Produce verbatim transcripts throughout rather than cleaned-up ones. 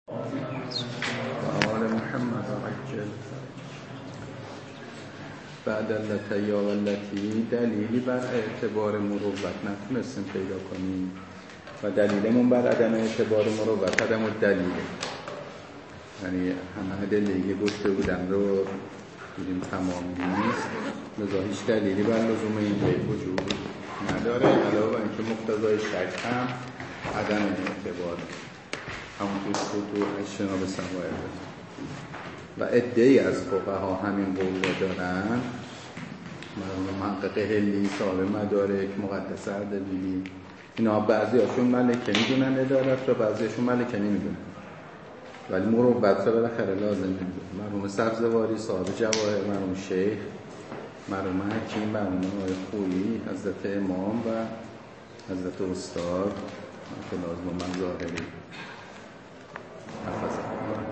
آل محمد عجل بعد اللتی یا والتی دلیلی بر اعتبار مروت نتونستیم پیدا کنیم و دلیلمون بر عدم اعتبار مروت عدم الدلیله، یعنی همه دلیلی گفته بودم رو دیدیم تمام نیست، لذا هیچ دلیلی بر لزوم این بیت وجود نداره. علاوه بر اینکه مقتضای شک هم عدم اعتبار همون توی تو اجتناب سوائر و عده‌ای از فقها همین قول رو دارن. محقق هلی، صاحب مدارک، مقدس اردبیلی، اینا بعضی هاشون ملکه میدونن عدالت رو، بعضی هاشون ملکه نمیدونن، ولی مروت رو بالاخره لازم میدونن. مرحوم سبزواری، صاحب جواهر، مرحوم شیخ، مرحوم حکیم، مرحوم آقای خویی، حضرت امام و حضرت استاد لازم من ظاهری حفظ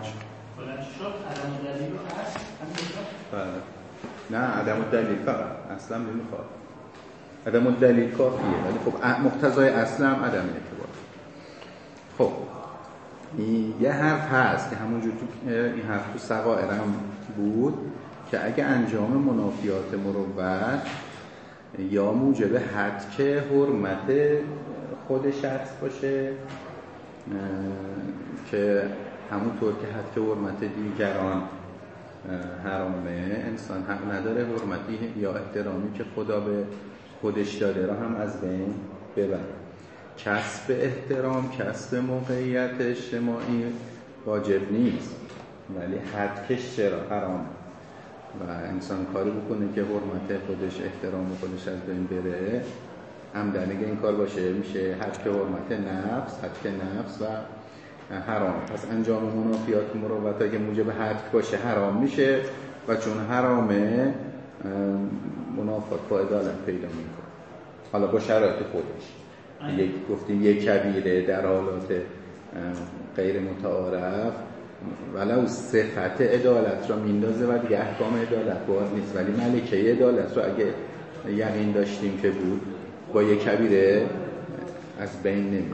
نه عدم الدلیل فقط اصلا نمیخواد، عدم الدلیل کافیه، ولی خب مقتضای اصلا عدم اعتبار. خب یه حرف هست که همونجور تو این حرف تو صغائر هم بود که اگه انجام منافیات مروت یا موجب حد که حرمت خود شخص باشه که همونطور که حد که حرمت دیگران حرامه، انسان حق نداره حرمتی یا احترامی که خدا به خودش داده را هم از بین ببره. کسب احترام، کسب موقعیت اجتماعی واجب نیست، ولی حد کش چرا حرامه و انسان کاری بکنه که حرمت خودش، احترام خودش از بین بره، عمدن اگه این کار باشه میشه حد که حرمت نفس، حد که نفس و حرام. پس انجام منافیات مروت اگه موجب حد باشه حرام میشه و چون حرامه منافات با عدالت پیدا میکنه، حالا با شرایط خودش. یک گفتیم یک کبیره در حالات غیر متعارف ولو صفت عدالت را میندازه و دیگه احکام عدالت باز نیست، ولی ملکه عدالت را اگه یقین داشتیم که بود با یک کبیره از بین نمیره.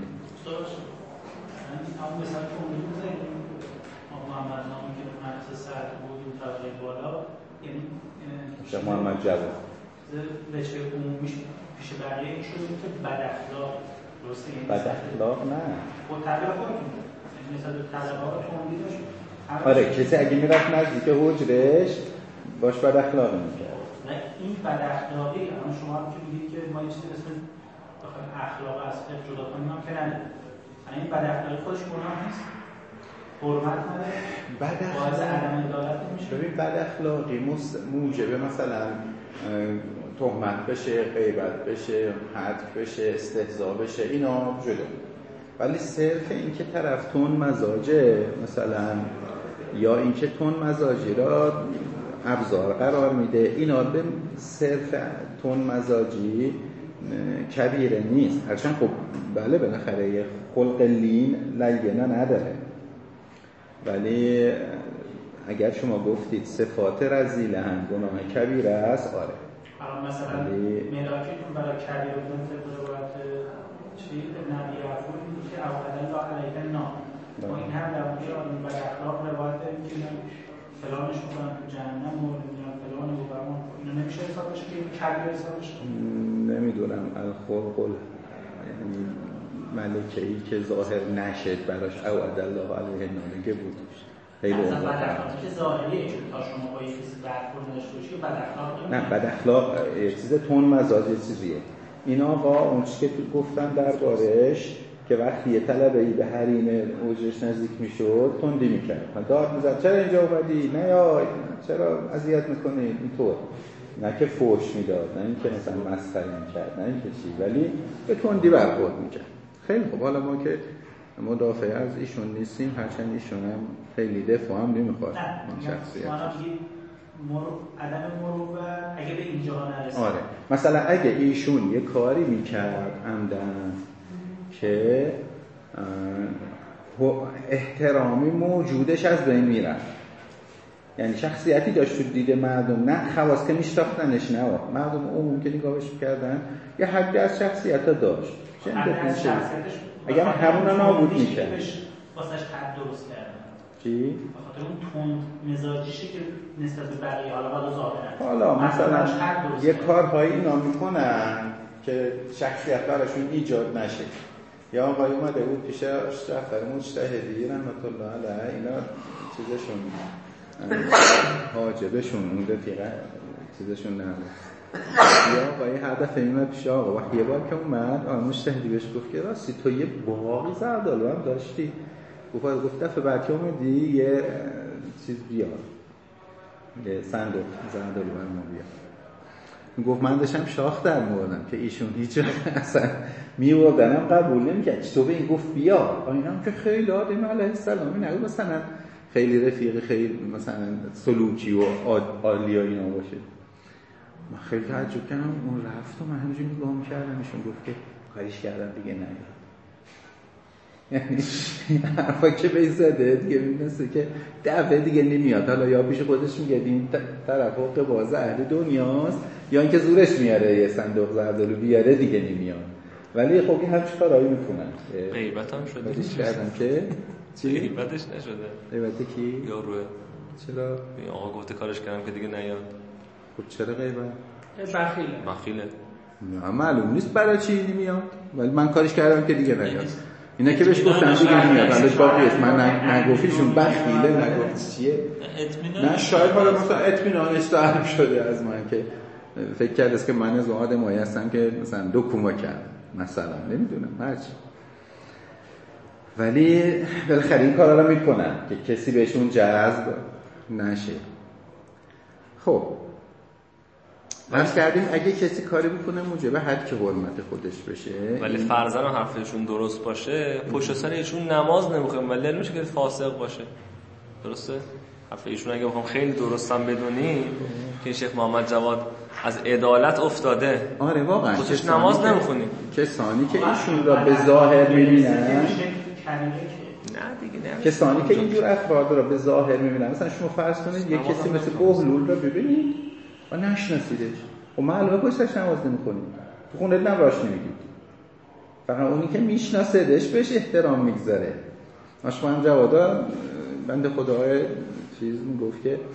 همون مثلا که اون بود زنیم محمد نامی که مدرسه سرد بود اون طبقه بالا، یعنی شیخ محمد جواد وجه عمومیش پیش بقیه این شده که بد اخلاق، درسته؟ بد اخلاق نه با طبع خودتون یعنی مثلا طبقه ها توندی داشت. آره کسی اگه میرفت نزدیک حجرش باش بد اخلاقی میکرد. نه این بد اخلاقی اما شما هم که میگید که ما یه چیزی اسم اخلاق از فقه جدا کنیم هم که نداریم، این بد اخلاقی خودش گناه نیست؟ حرمت نداره؟ بد باعث عدم عدالت میشه؟ ببین بد اخلاقی موجبه مثلا تهمت بشه، غیبت بشه، حذف بشه، استهزاء بشه، اینا جدا. ولی صرف این که طرف تون مزاجه مثلا، یا این که تون مزاجی را ابزار قرار میده، اینا به صرف تون مزاجی کبیره نیست. هرچند خب بله بالاخره یه خلق لین لینه نداره، ولی اگر شما گفتید صفات رذیله هم گناه کبیره است، آره. الان مثلا ملاکتون برای کبیره بودن طبق روایت چی نبی رفول میگه که اولا لا علیه نا ما این هم در مورد آدم بد اخلاق روایت داریم که فلانش بودن تو جهنم و فلان و برمان، اینو نمیشه حساب بشه که کبیره حساب بشه؟ نمیدونم الخلق یعنی ملکه‌ای که ظاهر نشد براش او الله علیه نامگه بود. خیلی اصلا بد اخلاقی که ظاهریه، چون تا شما با یک کسی برخورد داشته باشی بد اخلاق نه، بد اخلاق یه چیز تون مزاج یه چیزیه. این آقا اون چیزی که گفتن دربارش که وقتی یه طلبه‌ای به حریم اوجش نزدیک میشد تندی میکرد، داد میزد چرا اینجا اومدی، نه یا چرا اذیت میکنی، اینطور. نه که فحش میداد، نه اینکه مثلا مسخره میکرد، نه اینکه چی، ولی به تندی برخورد میکرد. خیلی خب، حالا ما که مدافع از ایشون نیستیم، هرچند ایشون هم خیلی دفاع هم نمیخواد این شخصیت. مرو عدم مروت اگه به اینجا نرسید، آره مثلا اگه ایشون یه کاری میکرد عمدن که احترامی موجودش از بین میرفت، یعنی شخصیتی داشت تو دید مردم، نه خواص که میشتاختنش، نه مردم عموم که نگاهش میکردن، یه حدی از شخصیت ها داشت. چه این دفعه اگر همون رو نابود میکرد، واسش خط درست کردن. چی؟ به خاطر اون تند مزاجیشه که نسبت به بقیه حالا بالا ظاهرن. حالا مثلا یه کارهایی اینا میکنن که شخصیت براشون ایجاد نشه. یا آقای اومده بود پیش اشرف مجتهدی رحمت الله علیه، اینا چیزشون حاجبشون اون رفیقه چیزشون نبود. یا آقای هر دفعه میمد پیش آقا و یه بار که اومد آقای مجتهدی بهش گفت که راستی تو یه باقی زردالو هم داشتی؟ گفت گفت دفعه بعد که اومدی یه چیز بیار، یه صندوق زردالو هم بیار. گفت من داشتم شاخ در موردم که ایشون هیچ اصلا میوردنم قبول نمیکرد. چطور به این گفت بیا؟ اینم که خیلی آدم علیه السلامی نگو مثلا خیلی رفیق خیلی مثلا سلوکی و عالی و اینا باشه. من خیلی تعجب کردم. اون رفت و من همینجوری نگاه می‌کردم، ایشون گفت که کاریش کردم دیگه نه. یعنی حرفا که به زده دیگه می‌دونسته که دفعه دیگه نمیاد. حالا یا پیش خودش میگه این طرف حق باز اهل دنیاست یا اینکه زورش میاره یه صندوق زردالو بیاره دیگه نمیاد. ولی خب این هم چیکارایی میکنن؟ غیبت هم شده. ولی کردم که چی؟ غیبتش نشده. غیبت کی؟ یا روه. چرا؟ این آقا گفته کارش کردم که دیگه نیاد. خب چرا غیبت؟ بخیله. بخیله. نه معلوم نیست برای چی نمیاد. ولی من کارش کردم که دیگه نیاد. اینا که بهش گفتم دیگه نمیاد. ولی باقی است من نگفتیشون بخیله نگفت چیه؟ نه شاید حالا مثلا اطمینانش تعریف شده از من که فکر کرده است که من از آدمایی هستم که مثلا دو کوما کرد مثلا نمیدونم هرچی. ولی بالاخره این کارا رو میکنن که کسی بهشون جذب نشه. خب بس کردیم اگه کسی کاری بکنه موجب حد که حرمت خودش بشه، ولی فرضاً حرفشون درست باشه پشت سر ایشون نماز نمیخونه ولی نمیشه که فاسق باشه. درسته؟ حرف ایشون اگه بخوام خیلی درستم بدونی که شیخ محمد جواد از عدالت افتاده. آره واقعا خودش نماز نمیخونی. کسانی که ایشون را به ظاهر میبینن نه دیگه نه. کسانی که اینجور افراد را به ظاهر میبینن، مثلا شما فرض کنید یک کسی مثل بهلول را ببینید و نشناسیدش، خب معلومه پشتش نماز نمی‌خونید، تو خونه نماز نمیگید. فقط اونی که میشناسدش بهش احترام میگذاره. ماشما هم جوادا بنده خدای چیز میگفت که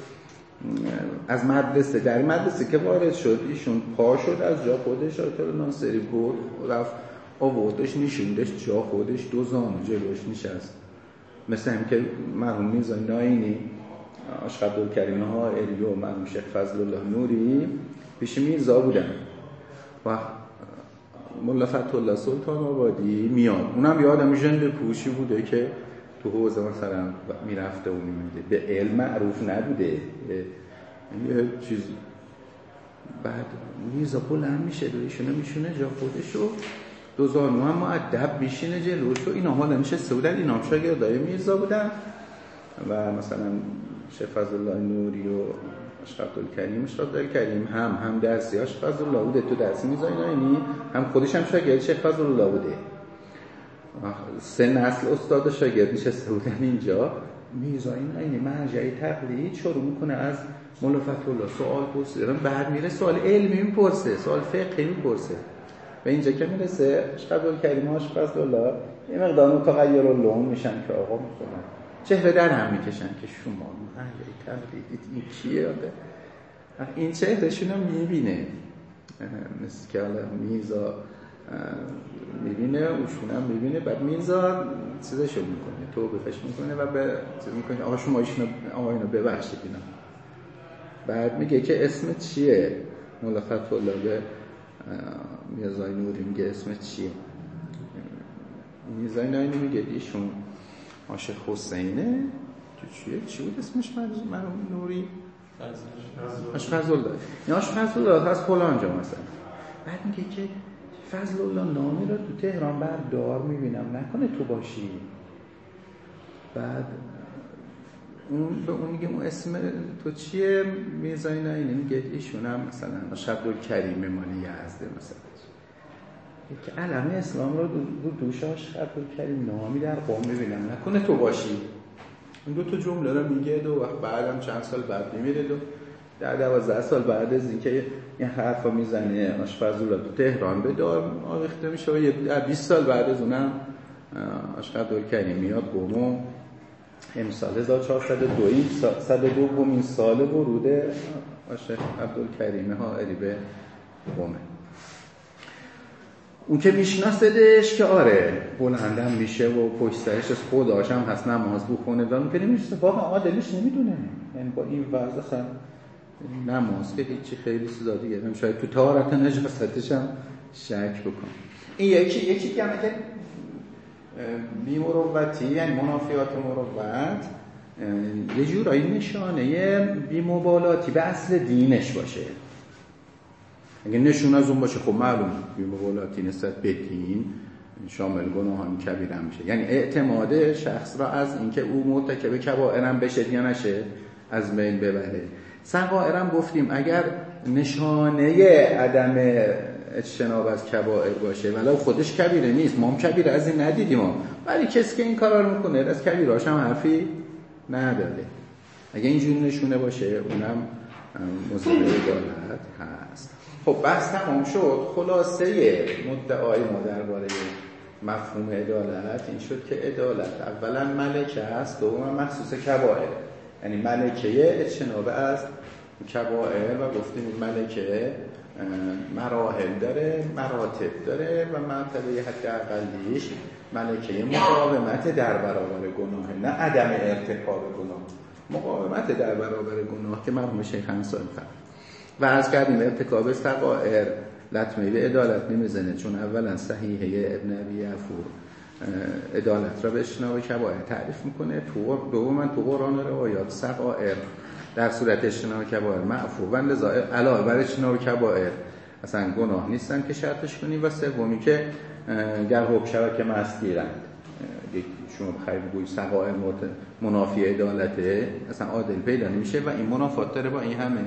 از مدرسه در مدرسه که وارد شد ایشون پا شد از جا خودش آیت الله ناصری بود رفت آوردش نشوندش جا خودش، دو زانو جلوش نشست، مثل هم که مرحوم میرزا ناینی عاشق عبدالکریم حائری و مرحوم شیخ فضل الله نوری پیش میرزا بودن و ملا فتح الله سلطان آبادی میاد، اونم یه آدم ژنده پوشی بوده که تو حوزه مثلا میرفته و میمیده، به علم معروف نبوده، یه چیز. بعد میرزا بلند میشه دویشونه میشونه جا خودشو، دو زانو هم مؤدب میشینه جلوشو. اینا حالا نشسته بودن، اینا هم شاگردای میرزا بودن و مثلا شیخ فضل الله نوری و عاشق عبدالکریم عاشق عبدالکریم هم هم درسی عاشق فضل الله بوده، تو درسی میرزا ناینی هم خودش هم شاگرد شیخ فضل الله بوده. سه نسل استاد و شاگرد نشسته بودن اینجا. میرزا ناینی مرجع تقلید شروع میکنه از مولا فتح الله سوال پرسیدن، بعد میره سوال علمی میپرسه، سوال فقهی میپرسه و اینجا که میرسه عاشق عبدالکریم عاشق فضل الله یه مقدار متغیر اللون میشن که آقا میخونن چهره در هم میکشن که شما مرجع تقلیدید این کیه؟ این چهرهشون رو میبینه، مثل که حالا میرزا میبینه اوشون هم میبینه، بعد میرزا چیزشو میکنه توبه فش میکنه و به چیز میکنه آقا شما ایشونو آقا اینو ببخشید اینا. بعد میگه که اسمت چیه؟ مولا فتح الله به میرزا نوری میگه اسمت چیه؟ میرزا نوری میگه ایشون عاشق حسینه. تو چیه؟ چی بود اسمش من نوری؟ عاشق فضل الله. این عاشق فضل الله از فلان جا مثلا. بعد میگه که فضل الله نامی رو تو تهران بردار میبینم نکنه تو باشی. بعد اون به اون میگه اون اسم تو چیه؟ میرزا ناینی میگه ایشون هم مثلا عاشق عبدالکریم مالی یزده مثلا که علم اسلام رو دو دوش عاشق عبدالکریم نامی در قم میبینم نکنه تو باشی. این دو تا جمله رو میگه دو وقت بعدم چند سال بعد میمیره دو در دوازده سال بعد از اینکه این حرفا میزنه عاشق فضل الله تو تهران به دار آویخته میشه و یه بیست سال بعد از اونم آشقر عبدالکریم میاد قم امسال هزار و چهارصد و دو این صد و دومین سال ورود آشقر عبدالکریم حائری به قمه. اون که میشناسدش که آره بلندم میشه و پشت سرش از خداش هم هست نماز بخونه و اون که نمیشه واقعا عادلش نمیدونه، یعنی با این وضع اصلا نماز که هیچی خیلی سودا دیگه هم شاید تو طهارت نجاستش هم شک بکن. این یکی یکی که هم اگه بی‌مروتی یعنی منافیات مروت یه جورایی نشانه بی‌مبالاتی به اصل دینش باشه. اگه نشون از اون باشه خب معلوم بی‌مبالاتی نسبت به دین شامل گناهان کبیره میشه، یعنی اعتماد شخص را از اینکه او مرتکب کبائرم بشه یا نشه از بین ببره. صغائرم گفتیم اگر نشانه عدم اجتناب از کبائر باشه ولو خودش کبیره نیست، ما هم کبیره از این ندیدیم ما. ولی کسی که این کارا رو میکنه از کبیراش هم حرفی نداره. اگه اینجوری نشونه باشه اونم موضوع عدالت هست. خب بحث تمام شد. خلاصه مدعای ما درباره مفهوم عدالت این شد که عدالت اولا ملکه است، دوما مخصوص کبائر، یعنی ملکه اجتناب از کبائر و گفتیم این ملکه مراحل داره، مراتب داره و مرتبه حداقلیش ملکه مقاومت در برابر گناه، نه عدم ارتکاب گناه، مقاومت در برابر گناه که مرحوم شیخ انصاری فرمود. و از کردیم ارتکاب صغائر لطمه به عدالت نمیزنه، چون اولا صحیحه ابن ابی عفور عدالت را به اجتناب کبائر تعریف میکنه، تو دوما تو قرآن روایات صغائر در صورت اجتناب کبائر معفو و لذا علاوه بر اجتناب کبائر اصلا گناه نیستن که شرطش کنیم. و سومی که گر حکم شود که مست گیرند، شما بخیر بگوی صغائر منافی عدالته اصلا عادل پیدا نمیشه و این منافات داره با این همه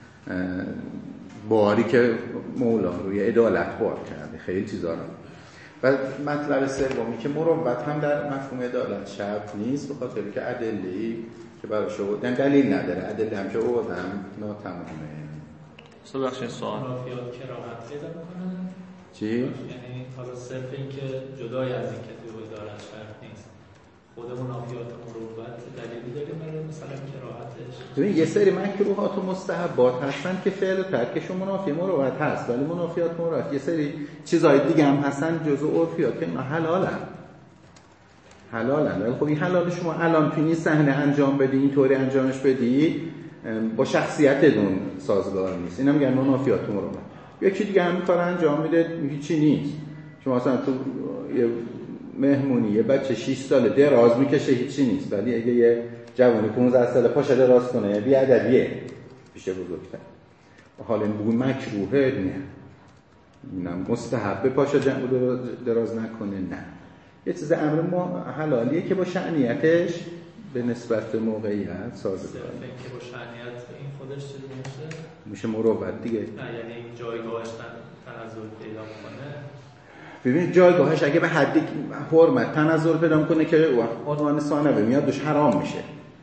باری که مولا روی عدالت بار کرده خیلی چیزا رو. و مطلب سومی که مروت هم در مفهوم عدالت شرط نیست، به خاطر که ادله‌ای که براش آوردن دلیل نداره، ادله هم که آوردن ناتمامه. سوال بخش سوال منافیات کراهت پیدا میکنن چی؟ یعنی حالا صرف این که جدای از این که تو عدالت شرط نیست، خود منافیات مروت دلیلی داره برای مثلا کراهتش؟ ببین یه سری مکروهات و مستحبات هستن که فعل و ترکشون منافی مروت هست، ولی منافیات مروت یه سری چیزای دیگه هم هستن جزء عرفیات که اینا حلالن حلالن. ولی خب این حلال شما الان تو این صحنه انجام بدی، اینطوری انجامش بدی، با شخصیتتون سازگار نیست. اینا میگن منافیات مروت. یکی دیگه همین کار انجام میده هیچی نیست. شما مثلا تو یه مهمونی یه بچه شش ساله دراز میکشه هیچی نیست، ولی اگه یه جوانی پانزده ساله پاشه دراز کنه بی‌ادبیه پیش بزرگتر. حالا این بگو مکروهه نه، نه مستحبه پاشه دراز نکنه نه. یه چیز امر ما حلالیه که با شأنیتش به نسبت موقعیت سازگاره. که با شأنیت این خودش چیزی میشه؟ میشه مروت دیگه. نه یعنی جایگاهش تنزل پیدا کنه. ببین جایگاهش اگه به حدی حرمت تنزل پیدا کنه که عنوان ثانوی میاد دوش حرام میشه.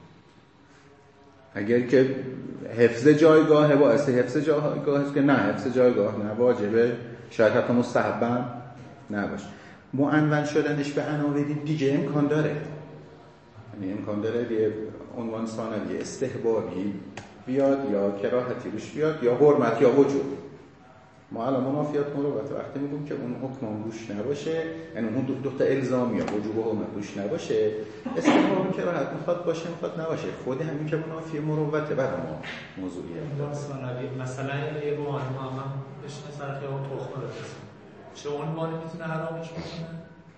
اگر که حفظ جایگاه باعث حفظ جایگاه است که نه حفظ جایگاه نه واجبه، شاید حتی مستحبم نباشه. معنون شدنش به عناوین دیگه امکان داره، یعنی امکان داره یه عنوان ثانوی استحبابی بیاد یا کراهتی روش بیاد یا حرمت یا وجوب. ما الان منافیات مروت وقتی میگیم که اون حکم روش نباشه، یعنی اون دو, دو تا الزامی یا وجوب و حرمت روش نباشه، استحباب که راحت میخواد باشه میخواد نباشه، خود همین که منافی مروته برای ما موضوعیه. مثلا یه عنوان هم بشینه سر خیابون تخم رو بزنه، چه عنوانی میتونه حرامش بکنه؟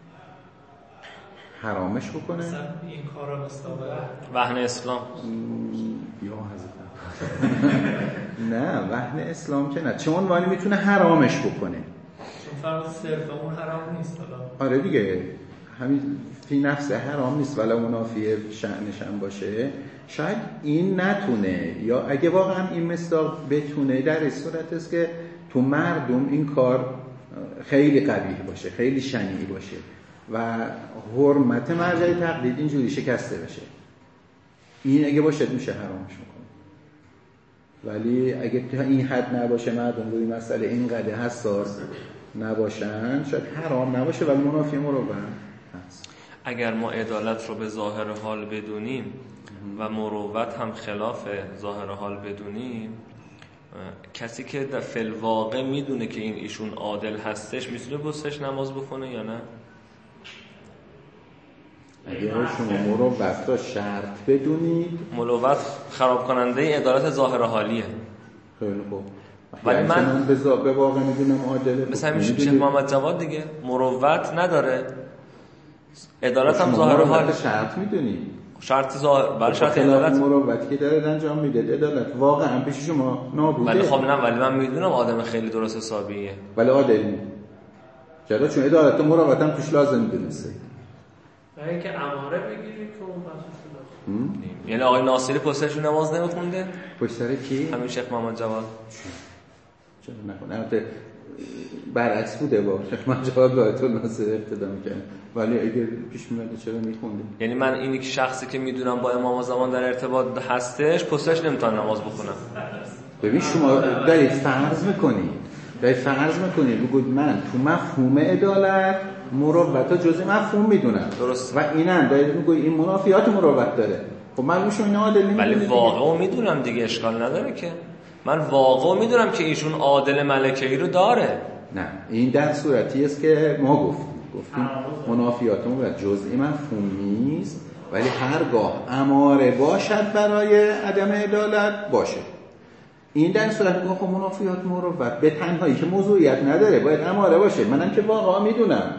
حرامش بکنه؟ مثلا این کارا مستابه وهن اسلام یا حضرت نه وهن اسلام که نه، چه عنوانی میتونه حرامش بکنه؟ چون فرض صرف اون حرام نیست. حالا آره دیگه همین فی نفسه حرام نیست ولی منافی شأنش هم باشه، شاید این نتونه، یا اگه واقعا این مصداق بتونه در این صورت است که تو مردم این کار خیلی قبیح باشه، خیلی شنیع باشه و حرمت مرجع تقلید اینجوری شکسته بشه. این اگه باشه میشه حرامش میکنه. ولی اگه تا این حد نباشه، مردم روی مسئله اینقدر حساس نباشن، شاید حرام نباشه ولی منافی مروت هست. اگر ما عدالت رو به ظاهر حال بدونیم و مروت هم خلاف ظاهر حال بدونیم، کسی که در فی‌الواقع میدونه که این ایشون عادل هستش میتونه پشتش نماز بخونه یا نه؟ اگر شما مروت را شرط بدونید، مروت خراب کننده عدالت ظاهر حالیه. خیلی خوب. ولی من, من به واقع میدونم عادله. مثلا میشه شیخ محمد جواد دیگه مروت نداره، عدالت هم ظاهر حال. شرط میدونید، شرط ظاهر برای شرط عدالت مروت که داره انجام میده عدالت واقعا پیش شما نابوده. ولی خب نه، ولی من میدونم آدم خیلی درست حسابیه، ولی عادل نیست. چرا؟ چون عدالت و مروت هم توش لازم میدونسته. برای که اماره بگیرید که اون بحثش داشت. یعنی آقای ناصری پشتش نماز نمیخونده؟ پشت سر کی؟ همین شیخ محمد جواد. چرا نکنه؟ البته برعکس بوده، با شیخ محمد جواد با آیت الله ناصری اقتدا میکنه، ولی اگه پیش میاد چرا میخونده؟ یعنی من اینی که شخصی که میدونم با امام زمان در ارتباط هستش پشتش نمیتونم نماز بخونم. ببین شما دارید فرض میکنید دارید فرض میکنید بگید من تو مفهوم عدالت مروت جزء مفهوم میدونم، درست، و اینم دارید میگید این منافیات مروت داره. خب من میشم اینا عادل نمیدونم، ولی واقعا میدونم دیگه، اشکال نداره که من واقعا میدونم که ایشون عادل ملکه‌ای رو داره. نه، این در صورتی است که ما گفتیم گفتیم منافیات مروت جزء مفهوم نیست، ولی هرگاه اماره باشد برای عدم عدالت باشه. این در صورت که خب منافیات مروت به تنهایی که موضوعیت نداره، باید اماره باشه. منم که واقعا میدونم،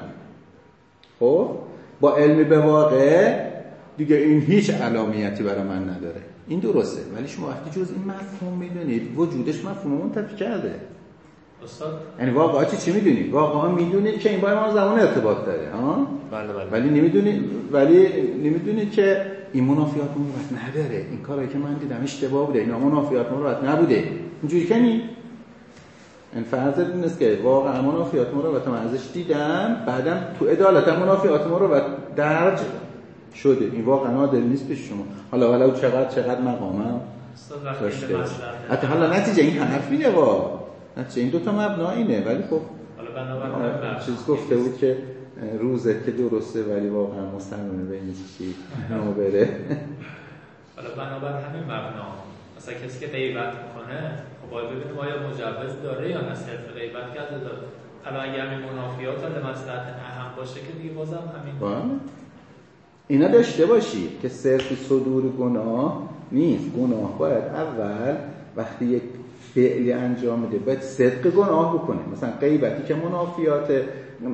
خب با علمی به واقع دیگه این هیچ علامتی برای من نداره، این درسته. ولی شما وقتی جز این مفهوم میدونید وجودش مفهوم منتفی کرده. استاد یعنی واقعاتی چی میدونید؟ واقعا میدونید که این با ما زمان ارتباط داره، ها؟ بله بله. ولی نمیدونید ولی نمیدونید که این منافیات مروت نداره. این کاری که من دیدم اشتباه بوده، اینا منافیات مروت نبوده. اینجوری که نی این فرض نیست که واقعا منافیات مروت من ازش دیدم، بعدم تو عدالت منافیات مروت درج شده. این واقعا عادل نیست پیش شما. حالا حالا چقدر چقدر مقامم داشته. حتی حالا نتیجه این حرف میده وا. نتیجه این دو تا مبنا اینه، ولی خب حالا بنابراین چیز گفته بود که روزت که درسته ولی واقعا مستمر به این چیزی نوبره. حالا بنابراین همین مبنا مثلا کسی که غیبت میکنه خب باید ببینیم آیا مجوز داره یا نه، صرف غیبت کرده داره. حالا اگه همین منافیات لمصلحت اهم باشه که دیگه بازم همین با اینا داشته باشی که صرف صدور گناه نیست. گناه باید اول وقتی یک فعلی انجام میده باید صدق گناه بکنه. مثلا غیبتی که منافیات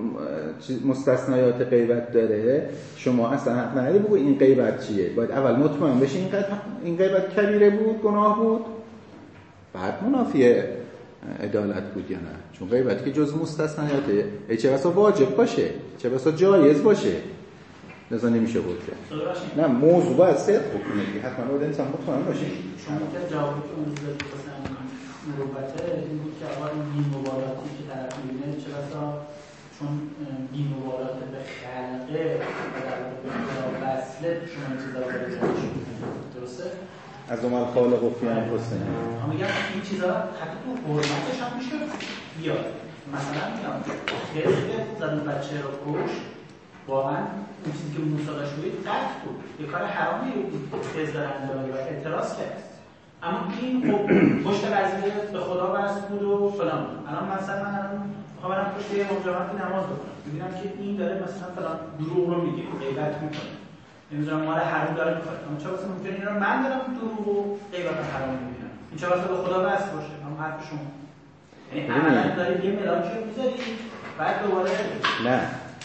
مستثنیات غیبت داره، شما اصلا حق نداری بگو این غیبت چیه. باید اول مطمئن بشی این غیبت این غیبت کبیره بود، گناه بود، بعد منافی عدالت بود یا نه. چون غیبتی که جز مستثنیاته، ای چه بسا واجب باشه، چه بسا جایز باشه، لذا نمیشه بود که نه موضوع باید صدق بکنه که حتما باید انسان مطمئن باشه. شما که جوابی که اون زده بسن مروبته این بود که اول این مباراتی که طرف میبینه چه بسا چون این مبارات به خلقه و در به وصله شما این چیزا رو باید درسته؟ از اون خالق و فیان حسین اما میگم این چیزا حتی تو حرمتش هم میشه بیاد. مثلا میگم خیلی که زدن بچه رو کش واقعا اون چیزی که موسی داشت روی قتل بود، یه کار حرامی رو خیز داره انجام و اعتراض کرد. اما این خب پشت قضیه به خدا وصل بود و فلان بود. الان مثلا من الان میخوام برم پشت یه مجرماتی نماز بکنم، میبینم که این داره مثلا فلان دروغ رو میگه، غیبت میکنه، نمیدونم مال حرام داره میخوره. اما چه واسه ممکنه اینا رو من دارم دروغ و غیبت حرام میبینم، این چه واسه به خدا وصل باشه. اما حرف شما یعنی عملا دارید یه ملاکی رو میذارید بعد دوباره نه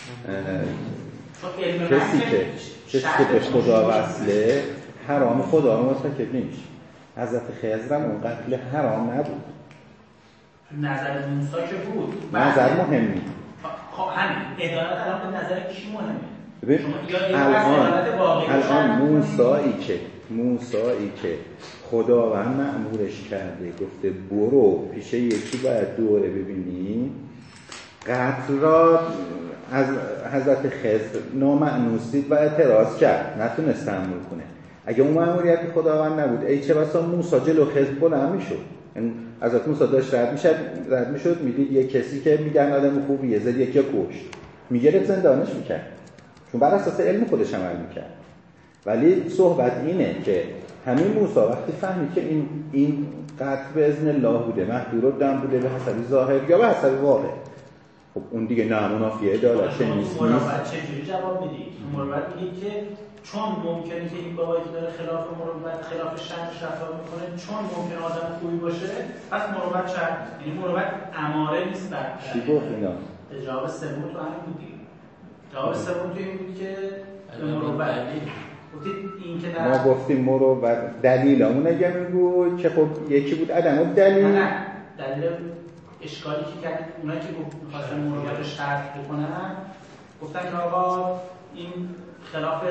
کسی که کسی که به خدا وصله حرام خدا رو مرتکب نمیشه. حضرت خضر هم اون قتل حرام نبود. نظر موسی که بود نظر مهمی. خب همین عدالت الان به نظر کی مهمه؟ ببین الان الان موسایی که موسایی که خداوند مأمورش کرده گفته برو پیش یکی باید دوره ببینی، قتل را از حضرت خضر نامأنوس دید و اعتراض کرد، نتونست تحمل کنه. اگه اون مأموریت خداوند نبود ای چه بسا موسی جلو خضر بلند میشد. یعنی حضرت موسی داشت رد میشد رد میشد میدید یه کسی که میگن آدم خوبیه زد یکی کشت، میگرفت زندانش میکرد چون بر اساس علم خودش عمل میکرد. ولی صحبت اینه که همین موسی وقتی فهمید که این این قطع به اذن الله بوده، محدود دم بوده به حسب ظاهر یا به حسب واقع، خب اون دیگه نه منافیه عدالت چه نیست. مروت چجوری جواب میدی؟ مروت میگه که چون ممکنه که این بابایی که داره خلاف مروت خلاف شرعش رفتار میکنه، چون ممکنه آدم خوبی باشه، پس مروت شرط، یعنی مروت اماره نیست بر چی گفت اینا؟ جواب سوم تو همین بود دیگه. جواب سوم تو این بود که مروت این که ما گفتیم مروت دلیلمون اگه میگو که خب یکی بود عدم دلیل. نه دلیل اشکالی که کردید اونایی که می‌خواستن مروت رو شرط بکنن گفتن که آقا این خلاف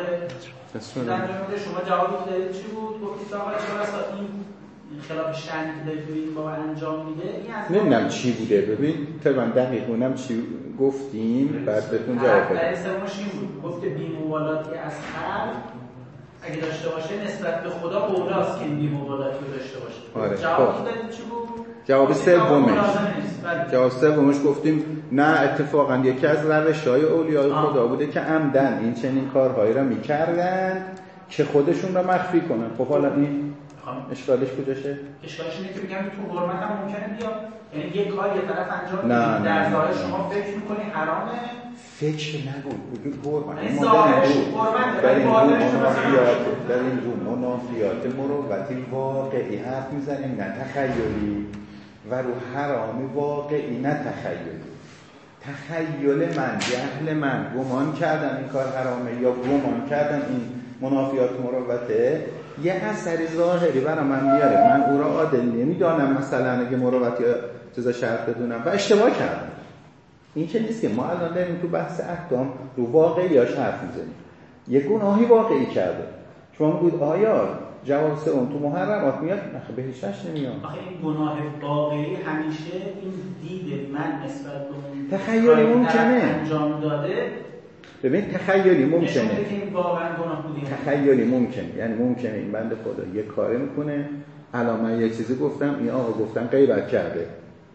در شما جوابی که دارید چی بود؟ گفتید آقا چرا اصلا این خلاف شرعی که دارید این بابا انجام میده این از نمیدونم چی بوده. ببین تقریبا دقیق اونم چی گفتیم بعد بهتون جواب بدم. در سومش این بود گفت بی‌مبالاتی از خلق اگه داشته باشه نسبت به خدا اولاست که این بی‌مبالاتی رو داشته باشه. آره. جوابی که دارید چی بود؟ جواب سومش جواب سومش گفتیم نه اتفاقا یکی از روش‌های اولیای خدا بوده که عمدن این چنین کارهایی را می‌کردن که خودشون را مخفی کنن. خب حالا این اشکالش کجاشه؟ اشکالش اینه که میگم تو حرمت هم ممکنه بیاد، یعنی یه کار یه طرف انجام نه میده در ظاهر شما فکر می‌کنی حرامه، فکر نگو وجود حرمت ظاهرش حرمت در این منافیات در این دو منافیات مروتی واقعی حرف میزنیم نه تخیلی و رو حرام واقعی نه تخیلی. تخیل من جهل من گمان کردن این کار حرامه یا گمان کردن این منافیات مروته یه اثری ظاهری برای من میاره، من او را عادل نمیدانم مثلا اگه مروت یا چیزا شرط بدونم و اشتباه کردم. این که نیست که ما الان داریم تو بحث احکام رو واقعی یا حرف میزنیم. یه گناهی واقعی کرده چون بود آیا جواب سه اون تو محرمات میاد؟ نه بهشتش نمیاد. آخه این گناه واقعی همیشه این دید من نسبت به تخیلی ممکنه انجام داده. ببین تخیلی ممکنه نشون میده که این واقعا گناه بودی. تخیلی ممکنه، یعنی ممکنه این بنده خدا یه کاری میکنه الان من یه چیزی گفتم این آقا گفتن غیبت کرده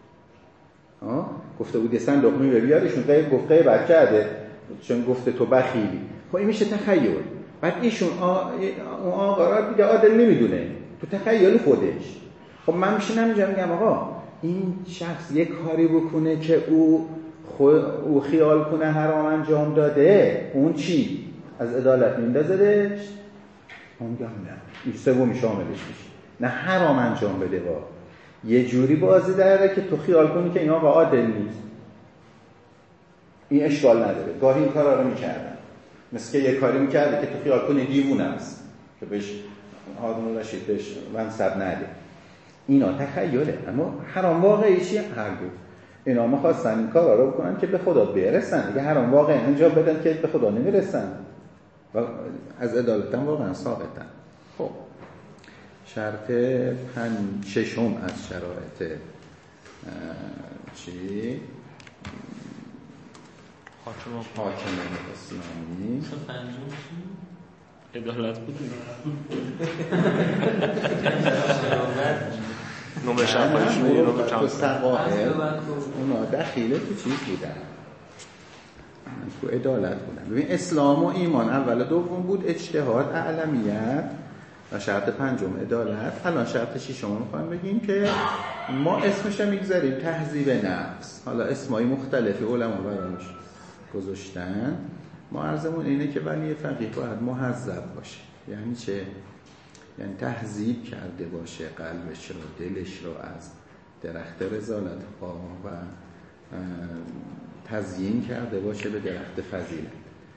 ها گفته بود یه صندوق میوه بیارشون غیب گفت غیبت کرده چون گفته تو بخیلی. خب این میشه تخیل. بعد ایشون اون آقا را دیگه عادل نمیدونه تو تخیل خودش. خب من میشینم اینجا میگم آقا این شخص یه کاری بکنه که او او خیال کنه حرام انجام داده، اون چی؟ از عدالت میندازدش؟ اون میگم نه این سومی شاملش میشه. نه حرام انجام بده با یه جوری بازی داره که تو خیال کنی که این آقا عادل نیست. این اشکال نداره. گاهی این کارا رو میکردن مثل که یه کاری میکرده که تو خیال کنی دیوونه است که بهش هارون رشید بهش منصب نده. اینا تخیله. اما حرام واقعی چیه؟ هر دو اینا می‌خواستن این کارا رو بکنن که به خدا برسن. دیگه حرام واقعی انجام بدن که به خدا نمیرسن و از عدالت هم واقعا ساقطن. خب شرط پنج ششم از شرایط چی؟ حاکم حاکم اسلامی. پنجم چی؟ عدالت بود. نمرش هم پایشون یه رو تو سقاهر اونا دخیله تو چیز بودن تو عدالت بودن. ببین اسلام و ایمان اول دوم بود، اجتهاد اعلمیت و شرط پنجم عدالت. الان شرط ششم رو میخوایم بگیم که ما اسمش رو میگذاریم تهذیب نفس. حالا اسمای مختلفی علما براش گذاشتن. ما عرضمون اینه که ولی فقیه باید مهذب باشه. یعنی چه؟ یعنی تهذیب کرده باشه قلبش رو دلش رو از درخت رذالت ها و تزیین کرده باشه به درخت فضیلت.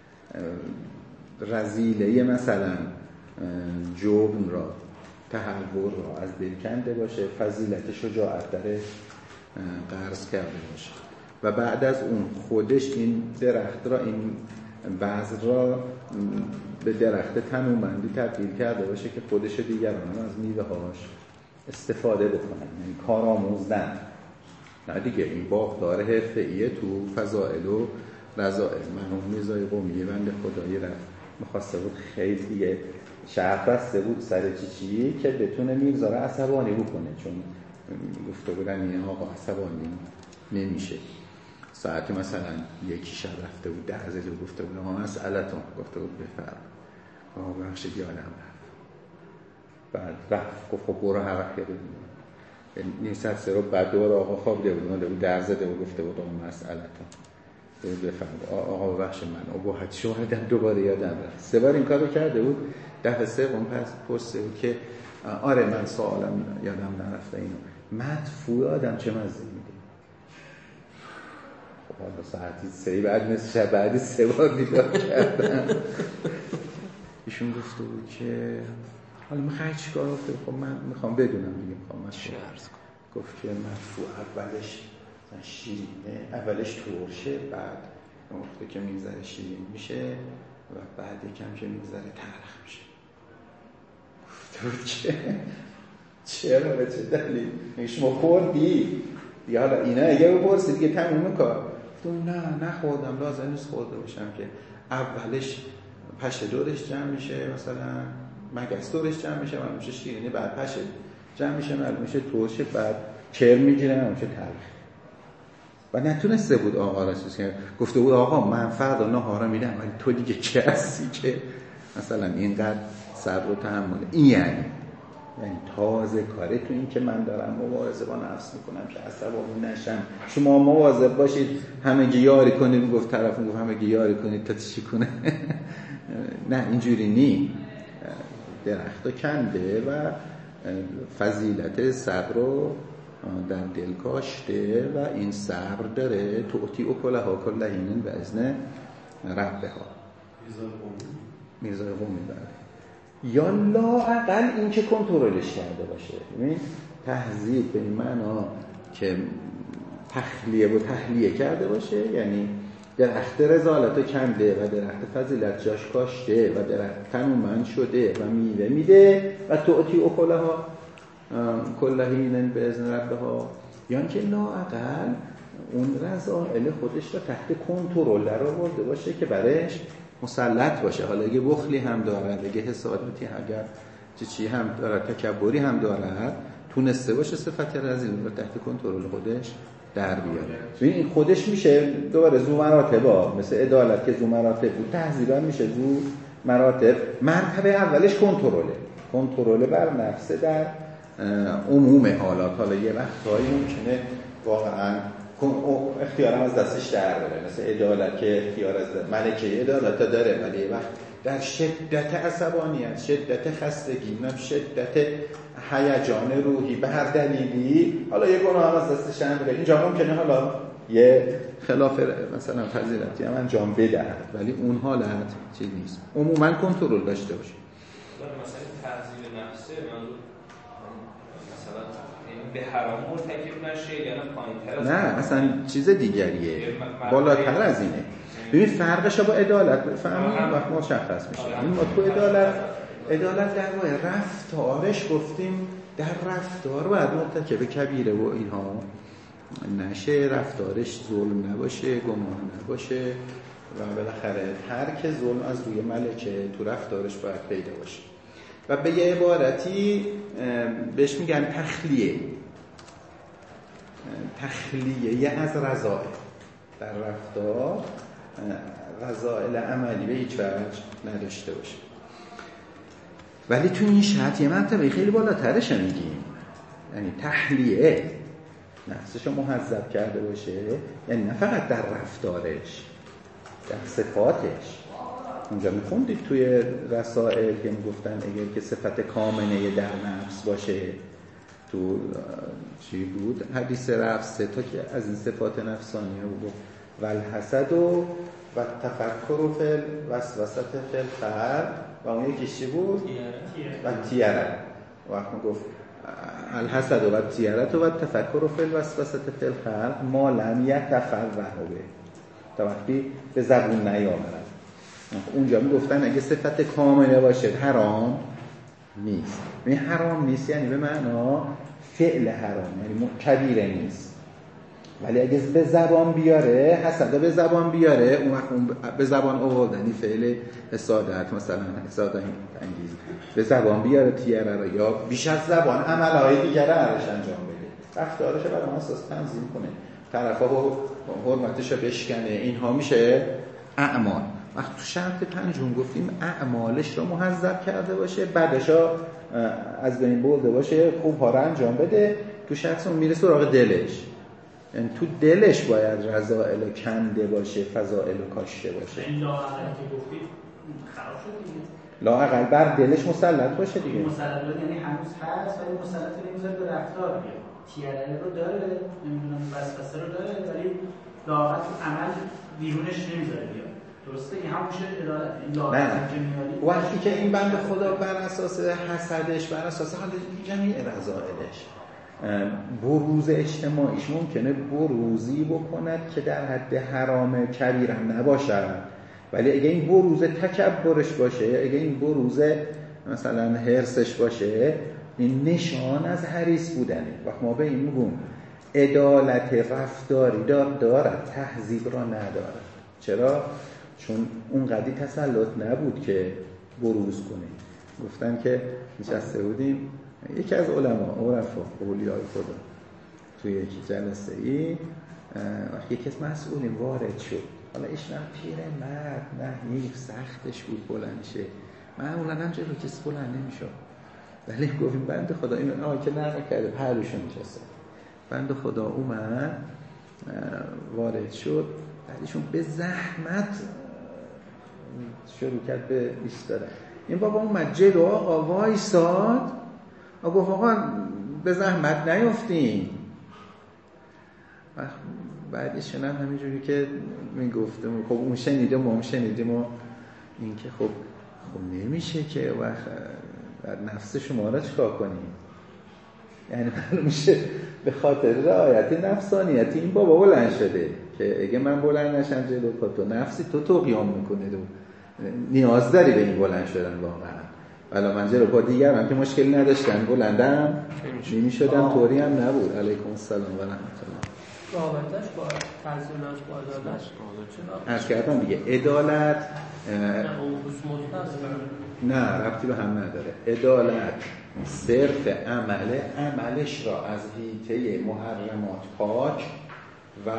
رذیله مثلا جبن را تهور را از دل کنده باشه، فضیلت شجاعت در غرس کرده باشه و بعد از اون خودش این درخت را این بذر را به درخت تنومندی تبدیل کرده باشه که خودش دیگران از میوه هاش استفاده بکنن، یعنی کارآموزدن. نه دیگه این باغدار حرفه‌ایه تو فضائل و رذائل. مرحوم میرزای قمی بنده خدایی رفت می‌خواسته بود خیلی دیگه شرط بسته بود سر چی چی که بتونه میرزا را عصبانی بکنه، چون گفته بودن این آقا عصبانی نمیشه. ساعتی مثلا یکی شب رفته بود در زده و گفته بود ها مسئلتون گفته بود بفرم آه بخشید یادم رفت. بعد رفت گفت خب برو هر وقت یادم نیم ساعت سه رو بعد دوباره آقا خوابیده بود اومده بود در زده و گفته بود آه مسئلتون بفرم آقا بخش من اباحت شاهدم دوباره یادم رفت. سه بار این کار رو کرده بود. دفعه سوم پس پرسه بود که آره من سوالم یادم نرفته اینو مدفوع آدم چه مزه میده. خب حالا ساعتی سه بعد مثل شب بعدی سه بار بیدار کردم. ایشون گفته بود که حالا میخوای چی کار گفته خب من میخوام بدونم دیگه میخوام مشورت کنم. گفت که مدفوع اولش شیرینه اولش ترشه بعد وقتی که میگذره شیرین میشه و بعد یکم که میگذره تلخ میشه. گفت که چرا به چه دلیل شما خوردی دیگه حالا اینا اگه بپرسی دیگه تموم کار. گفتم نه نخوردم لازم نیست خورده باشم که اولش پشه دورش جمع میشه مثلا مگس دورش جمع میشه معلوم میشه شیرینه بعد پشه جمع میشه معلوم میشه ترشه بعد کرم میگیره معلوم میشه تلخ. و نتونسته بود آقا را چیز کنه. گفته بود آقا من فردا نهارا میدم ولی تو دیگه چه هستی که مثلا اینقدر صبر و تحمل. این یعنی یعنی تازه کاره تو این که من دارم مبارزه با نفس میکنم که عصبانی نشم. شما مواظب باشید همگی یاری کنید. میگفت طرف میگفت همگی یاری کنید تا چی کنه. نه اینجوری نی. درختو کنده و فضیلت صبر رو در دل کاشته و این صبر داره توتی و کلها کلهینن به اذن ربه ها میرزای قومی بره یا لااقل این که کنترلش کرده باشه. ببین تهذیب به این معنا که تخلیه و تحلیه کرده باشه یعنی درخت رذالت کنده و درخت فضیلت جاش کاشته و درخت تنومند شده و میوه میده و توتی و کلها کلهینن به اذن ربه ها یعنی که لااقل اون رذائل خودش رو تحت کنترل در آورده باشه که برایش مسلط باشه. حالا اگه بخلی هم دارد اگه حسادتی اگر چی چی هم دارد تکبری هم دارد تونسته باشه صفت رذیل رو تحت کنترل خودش در بیاره. ببین این خودش میشه دوباره زو مراتبا مثل عدالت که زو مراتب بود تهذیب هم میشه زو مراتب. مرتبه اولش کنترله کنترل بر نفس در عموم حالات. حالا یه وقتایی ممکنه واقعا اختیارم از دستش در بره مثل عدالت که اختیار از ملکه عدالت داره ولی یه وقت در شدت عصبانیت شدت خستگی نه شدت هیجان روحی به هر دلیلی حالا یه گناه هم از دستش در بره. اینجا ممکنه حالا یه خلاف مثلا فضیلتی هم انجام بدهد ولی اون حالت چیز نیست. عموما کنترل داشته باشه. مثلا تهذیب نفسه منظور مثلا به حرام مرتکب نشه یا نه پایین‌تر نه اصلا چیز دیگریه بالاتر از اینه. ببین فرقش با عدالت فهمید وقت مشخص میشه. این ما تو عدالت عدالت در واقع رفتارش گفتیم در رفتار باید مرتکب کبیره و اینها نشه رفتارش ظلم نباشه گناه نباشه و بالاخره ترک ظلم از روی ملکه تو رفتارش باید پیدا باشه و به یه عبارتی بهش میگن تخلیه تخلیه از رذائل در رفتار رذائل عملی به هیچ وجه نداشته باشه. ولی تو این شرط یه مرتبه خیلی بالاترش میگیم یعنی تحلیه نفسش رو مهذب کرده باشه یعنی نه فقط در رفتارش در صفاتش. اونجا میخوندید توی رسائل که میگفتن اگر که صفت کامنه در نفس باشه تو چی بود حدیث رفت سه تا که از این صفات نفسانیه بود والحسد و و تفکر و فل وسوسه فل خلق و اون یکیش چی بود و تیره وقت گفت الحسد و تیرت و تفکر و فل وسوسه فل خلق ما لم یتفوه به تا وقتی به زبون نیامد. اونجا میگفتن اگه صفت کامله باشه حرام نیست. این حرام نیست یعنی به معنا فعل حرام یعنی کبیره نیست ولی اگه به زبان بیاره حسد به زبان بیاره اون وقت اون به زبان آوردنی فعل حسادت مثلا حسادت انگیز به زبان بیاره تیره رو یا بیش از زبان عملهای دیگه رو ارش انجام بده رفتارش رو بر اساس تنظیم کنه طرفا رو حرمتش رو بشکنه، اینها میشه اعمال. وقتی تو شرط پنجم گفتیم اعمالش رو محذب کرده باشه، بعدش از بین برده باشه، خوب ها رو انجام بده، تو شرط اون میره سراغ دلش. یعنی تو دلش باید رذائل رو کنده باشه، فضائل رو کاشته باشه. این لااقل که گفتید خراب شد دیگه. لااقل بر دلش مسلط باشه دیگه. مسلط باشه یعنی هنوز هست ولی مسلط نمیذاره به رفتار بیاد. تیاره رو داره، نمیدونم وسوسه رو داره، ولی لااقل تو عمل بیرونش نمیذاره بیاد. درسته؟ این هم میشه عدالت. این لااقل که میاری. وقتی که این بنده خدا بر اساس حسدش، بر اساس حال جمعی رذائلش بروز اجتماعیش ممکنه بروزی بکند که در حد حرام کبیر هم نباشد، ولی اگه این بروز تکبرش باشه، اگه این بروز مثلا حرصش باشه، این نشان از حریص بودنه. وقت ما به این میگیم عدالت رفتاری دارد، تهذیب را ندارد. چرا؟ چون اون قدی تسلط نبود که بروز کنه. گفتن که نشسته بودیم یکی از علما، عرفا، اولیای خدا، توی یکی جلسه ای وقتی یکی از مسئولین وارد شد، حالا ایش نه پیر مرد، نه حیف سختش بود بلند شه، معمولا هم جلو کسی بلند نمیشه، ولی گفتیم بنده خدا این آقای که نرمه کرده پهلوشون نشسته، بنده خدا اومد وارد شد، بعدشون به زحمت شروع کرد به ایستادن. این بابا اومد جلو آقا وایساد، آقا گفت آقا به زحمت نیفتیم. بعدش هم همینجوری که من گفتم خب اون شنیده ما هم شنیدیم و این که خب خب نمیشه که وقت بر نفس شما را چکار کنیم. یعنی معلوم میشه به خاطر رعایت نفسانیتی این بابا بلند شده که اگه من بلند نشم جلو تو نفسی تو تو قیام میکنه دو نیاز داری به این بلند شدن واقعا. ولی من جلو پا دیگرم که مشکلی نداشتن بلندم نمی شدم، طوری هم نبود. علیکم السلام و رحمت الله. رابطش با تنظیمش با عدالت عرض کردم دیگه عدالت نه ربطی به هم نداره. عدالت صرف عمله، عملش را از حیطه محرمات پاک و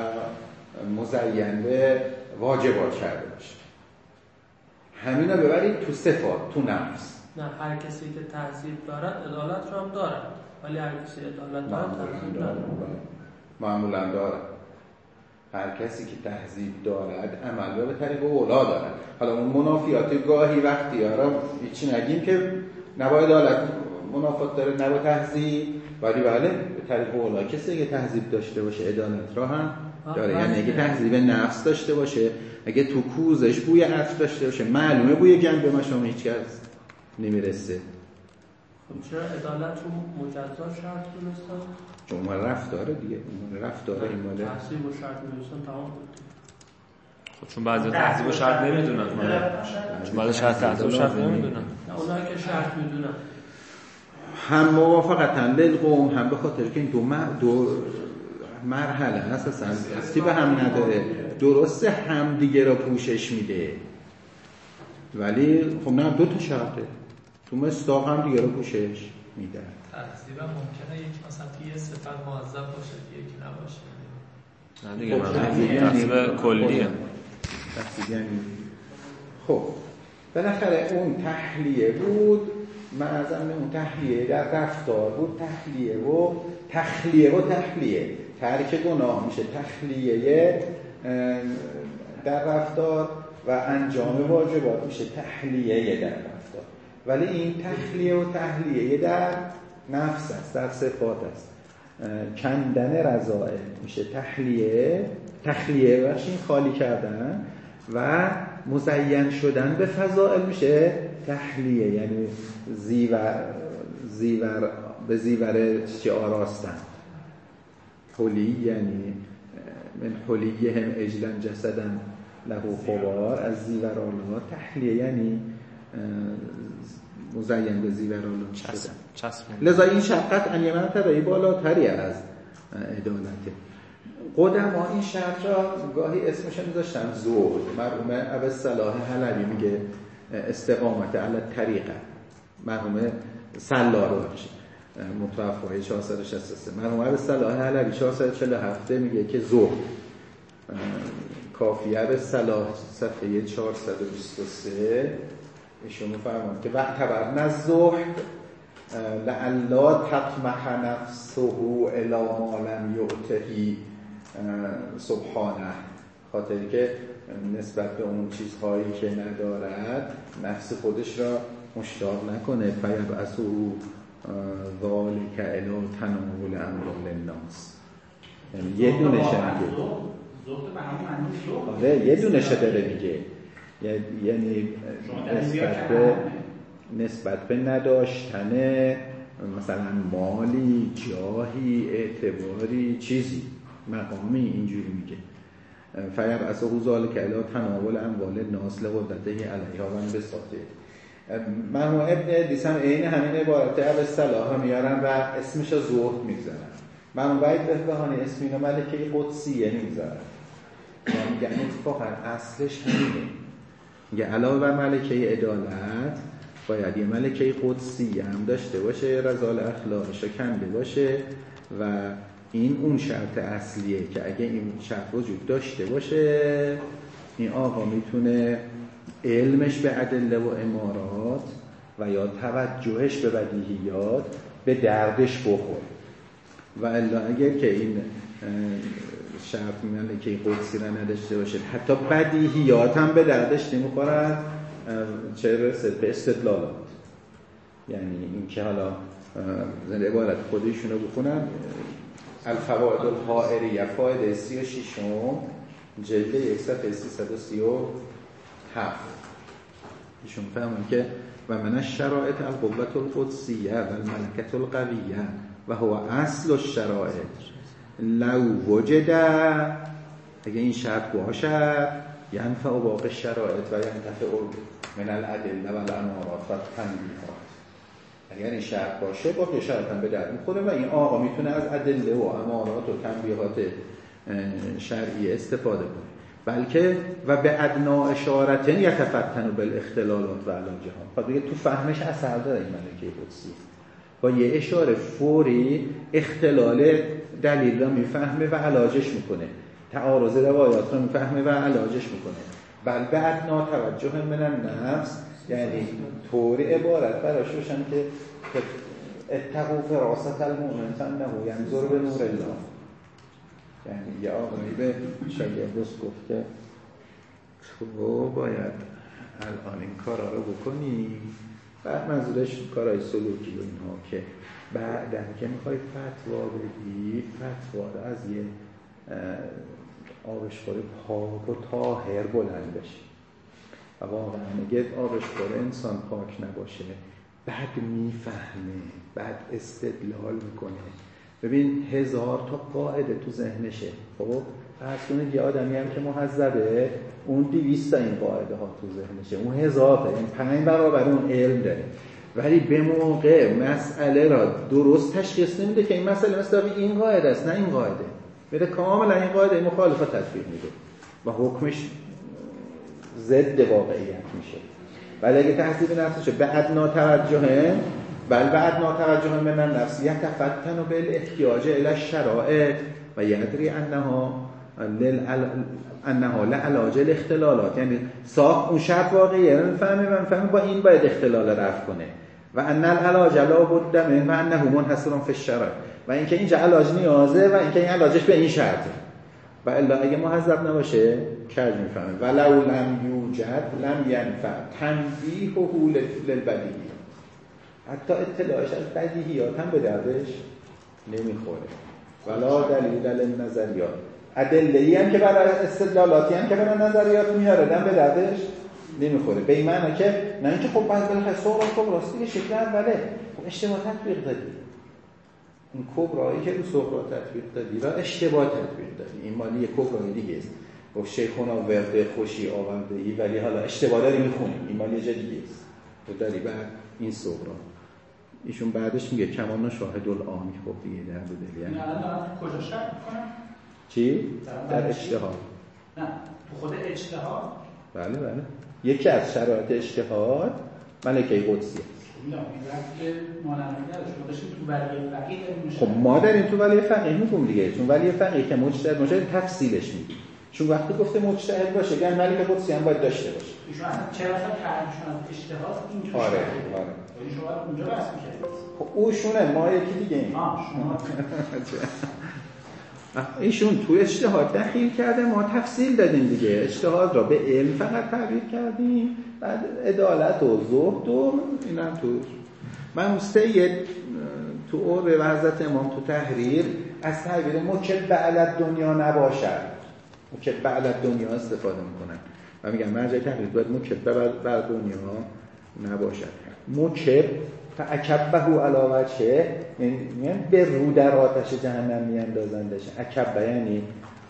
مزین به واجبات کرده باشه. همینا ببرید تو صفات، تو نفس. نه هر کسی که تهذیب دارد عدالت رو هم دارد، ولی هر کسی عدالت دارد تهذیب دارد. معمولا دارد. هر کسی که تهذیب دارد عمل رو به طریق اولا دارد. حالا اون منافیات گاهی وقتی ها هیچی نگیم که نباید عدالت منافات داره، نباید تهذیب، ولی بله به طریق اولا کسی که تهذیب داشته باشه عدالت را هم داره. یعنی اگه تهذیب نفس داشته باشه، اگه تو کوزش بوی عطر داشته باشه، معلومه بوی گند به مشام هیچ کس نمیرسه. خب چرا عدالت رو مجزا شرط دونستن؟ چون ما رفتاره دیگه، ما رفتاره این ماله تحصیب و شرط میدونستن تمام بود. خب چون بعضی تحصیب و شرط نمیدونن، چون بعضی شرط تحصیب و شرط نمیدونن. اونایی که شرط میدونن هم موافقتن للقوم، هم به خاطر که این دو دو مرحله اساسا ربطی به هم نداره. درسته هم دیگه را پوشش میده، ولی خب نه دو تا شرطه، تو مصداق هم دیگه را پوشش میده. تحصیل هم ممکنه یک مثلا یه صفت معذب باشه یکی نباشه. نه دیگه تحصیل کلیه. تحصیل یعنی خب بالاخره اون تحلیه بود، معظم اون تحلیه در رفتار بود، تحلیه و تخلیه و تحلیه. ترک گناه میشه تخلیه در رفتار و انجام واجبات میشه تحلیه در رفتار. ولی این تخلیه و تحلیه در نفس است، در صفات است. کندن رذائل میشه تحلیه، تخلیه بخشین خالی کردن، و مزین شدن به فضائل میشه تحلیه، یعنی زیور زیور به زیور چی آراستن. حلی یعنی من حلیهم اجلا جسدن له خوار، از زیورالله. تحلیه یعنی مزین به زیورالله شدن. لذا این شرط ان یمنطقه بالاتری از عدالته. قدما این شرط را گاهی اسمش رو میذاشتن زهد. مرحوم ابوالصلاح حلبی میگه استقامت علی الطریقه. مرحوم سلار باشه متوفی چهارصد و شصت و سه. مرحوم ابوالصلاح حلبی چهارصد و چهل و هفت میگه که زهد. کافیه به صلاح صفحه چهارصد و بیست و سه ایشون می‌فرماید که وقت خبر نزهد لعلا تطمح نفسه الی ما لم یعطه سبحانه، خاطری که نسبت به اون چیزهایی که ندارد نفس خودش را مشتاق نکنه. فیبعثه ذلک الی تناول اموال الناس. یعنی یه دونشه میگه زهد به همون معنی زهد. آره یه دونشه داره میگه، یعنی نسبت به نسبت به نداشتن مثلا مالی، جاهی، اعتباری، چیزی، مقامی، اینجوری میگه. فیبعثه ذلک الی تناول اموال الناس لقدرته علیها و انبساطه. مرحوم ابن ادریس هم عین همین عبارت ابوالصلاح رو میارن و اسمش رو زهد میگذارن. مرحوم وحید بهبهانی اسم اینو ملکه قدسیه میگذارن. یعنی اتفاقا اصلش همینه. میگه علاوه بر ملکه عدالت باید یه ملکه قدسیه هم داشته باشه، رذال اخلاقش رو کنده باشه و این اون شرط اصلیه که اگه این شرط وجود داشته باشه این آقا میتونه علمش به ادله و امارات و یا توجهش به بدیهیات به دردش بخوره. و الا اگر که این شرط ملکه قدسی را نداشته باشه حتی بدیهیات هم به دردش نمیخورن، چه رسد به استدلالات. یعنی این که حالا زنده عبارت خودشون رو بخونن، الفوائد الحائریه فایده سی و ششم جلد یک صفحه سیصد و سی و هفت ایشون فهمون که و من الشرائط القوة القدسیه و الملکة القویه و هو اصل الشرائط لو وجد، اگه این شرط باشد ینفع باقی الشرائط و ینتفع من الادله و الامارات و التنبیهات. اگر این شرط باشه باقی شرط هم به درد میخوره و این آقا میتونه از ادله و امارات و تنبیهات شرعی استفاده کنه. بلکه و به ادنا اشارتن یتفتن بالاختلالات و علاجها. خب دیگه تو فهمش اثر داره این ملکه قدسی، با یه اشاره فوری اختلال دلیل را میفهمه و علاجش میکنه، تعارض روایات را میفهمه و علاجش میکنه. بل به ادنا توجه من النفس، یعنی طور عبارت براش روشن که اتقوا فراست المؤمن فانه ینظر به نور الله. یعنی یه آقایی به شاگردش گفت که تو باید الان این کارا رو بکنی، بعد منظورش کارهای سلوکی و اینها که بعدن که میخوای فتوا بدی فتوا رو از یه آبشخور پاک و طاهر بلند بشی. و واقعا میگه آبشخور انسان پاک نباشه بعد میفهمه، بعد استدلال میکنه. ببین هزار تا قاعده تو ذهنشه، خب فرض کنید یه آدمی هم که مهذبه اون دویست تا این قاعده ها تو ذهنشه، اون هزار تا، این پنج برابر اون علم داره، ولی به موقع مسئله را درست تشخیص نمیده که این مسئله مثلا این قاعده است نه این قاعده، میره کاملا این قاعده مخالفه تطبیق میده و حکمش ضد واقعیت میشه. ولی اگه تحصیل نفسشه به ادنا توجهه، بل بعد ناتوجه من النفس یتفتن بالاحتیاج الى الشرائط و یدری انها لل انها لعلاج الاختلالات. یعنی ساخت اون شرط واقعیه، من فهمه من فهمه با این باید اختلال رفع کنه. و ان العلاج لا بد من و انه منحصر فی الشرع، و اینکه اینجا علاج نیازه و اینکه این علاجش به این شرطه. و الا اگه محذب نباشه کج میفهمه. ولو لم یوجد لم ینفع تنبیهه للبدیهی، حتی اطلاعش از بدیهیات هم به دردش نمیخوره. ولا دلیل للنظریات، ادله‌ای هم که برای استدلالاتی هم که برای نظریات میاره دم به دردش نمیخوره. به این معنی که نه اینکه خب بعضی وقتا سوال خب راستی شکل اوله خب اشتباه تطبیق دادی، این کبرایی که رو سقراط تطبیق دادی را اشتباه تطبیق دادی، این مالی یک کبرای دیگه است. گفت شیخونا ورده خوشی آوردهی ولی حالا اشتباه داری میخونی، این مالی یه جا دیگه است. تو داری بعد این سقراط ایشون بعدش میگه کمان شاهد العامی. خب دیگه در دو دلیل یعنی الان کجا شرط میکنم؟ چی؟ در اجتهاد. نه تو خود اجتهاد. بله بله یکی از شرایط اجتهاد ملکه قدسی است. خب ما داریم تو ولی فقیه میگم دیگه، چون ولی فقیه که مجتهد مجتهد تفصیلش میگیم. چون وقتی گفته مجتهد باشه یعنی ملک قدسی هم باید داشته باشه. ایشون اصلا چرا اصلا تعریفشون از اجتهاد این آره آره یعنی شما اونجا بحث می‌کردید. خب اوشونه ما یکی دیگه ایم. آه شما ایشون تو اجتهاد دخیل کرده، ما تفصیل دادیم دیگه، اجتهاد را به علم فقط تعبیر کردیم، بعد عدالت و زهد و اینم تو من مستعد تو اور به حضرت امام تو تحریر از تعبیر مکب علی دنیا نباشد، مکب علی دنیا استفاده میکنن و میگن مرجع تحریر باید مکب بر دنیا نباشد. مکب فاکبه علی وجهه یعنی به رو در آتش جهنم میاندازندش. اکبه یعنی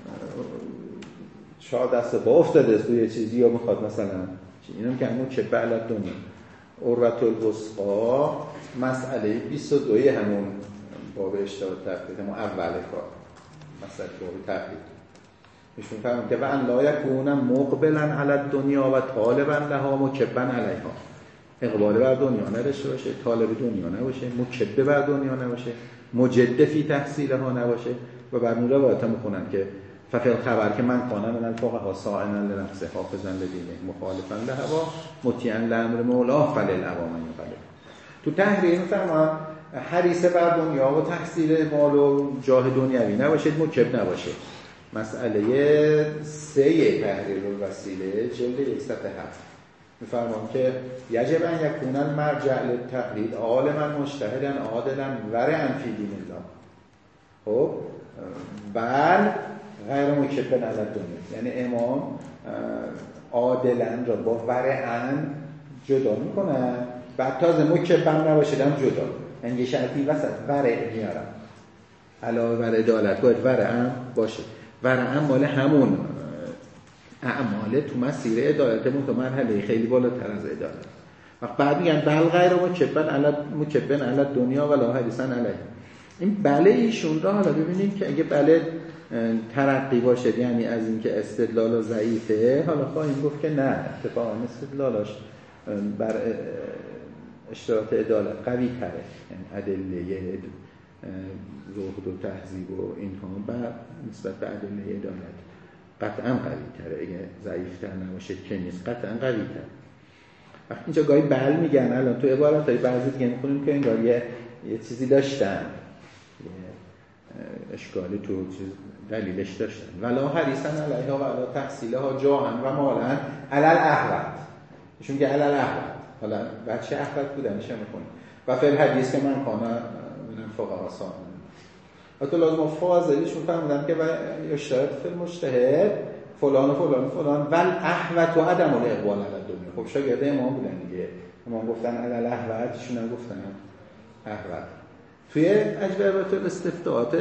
شاید دست با افتاده توی چیزی یا میخواد مثلا اینم که مکب علی دنیا. عروة الوثقی مسئله بیست و دو همون باب اشتهاد تفرید همون اول کار مسئله باب تفرید ایشون فرمود که و ان لا یکون مقبلا علی الدنیا و طالبا لها مکبا علیها، اقبال بر دنیا نداشته باشه، طالب دنیا نباشه، مکب بر دنیا نباشه، مجد فی تحصیلها نباشه. و بر اون روایت هم میخونن که ففل خبر که من کانم من الفقها صائنا لنفسه حافظا لدینه مخالفا لهوا مطیعا لامر مولاه فللعوام یقلب. تو تحریر میفرمان حریص بر دنیا و تحصیل مال و جاه دنیوی نباشید، مکب نباشه. مسئله سه تحریر الوسیله جلد یک صفحه هفت میفرمان که یجب ان یکون المرجع للتقلید عالما مجتهدا عادلا ورعا فی دین الله. خب بل غیر مکبن علی دنیا، یعنی امام عادلن را با ورعا جدا میکنن، بعد تازه مکبن نباشدن جدا، یعنی شرطی وسط ورع میارن علاوه بر عدالت باید ورعا باشه. ورعا مال همون اعماله تو مسیر عدالت تو مرحله خیلی بالاتر از عدالت. وقت بعد میگن بل غیر مکبن علی مکبن علی دنیا ولا حدیثا علیه. این بله ایشون را حالا ببینیم که اگه بله ترقی باشه یعنی از اینکه استدلال ضعیفه، حالا خواهیم گفت که نه اتفاقا استدلالاش بر اشتراط عدالت قوی تره، یعنی ادله زهد و تهذیب و اینها بر نسبت به ادله عدالت قطعا قوی تره، اگه ضعیف تر نباشه که نیست قطعا قوی تر. وقتی اینجا گاهی بل میگن، الان تو عبارت های بعضی دیگه میخونیم که انگار یه یه چیزی داشتن، اشکالی تو چیز دلیلش داشتن. ولا حریصا علیها و علی تحصیلها جاهن و مالن علل احوت، ایشون که علل احوت، حالا بچه احوت بودنش هم میکنه. و فی الحدیث که من کانا من فقها سامن حتی لازم فاضلیشون فرمودن که اشتهاد فی المجتهد فلان و فلان و فلان ول احوت و عدم الاقبال علی الدنیا. خب شاگرد امام بودن دیگه، امام گفتن علل احوت، ایشون هم گفتن احوت. توی اجوبه الاستفتاءات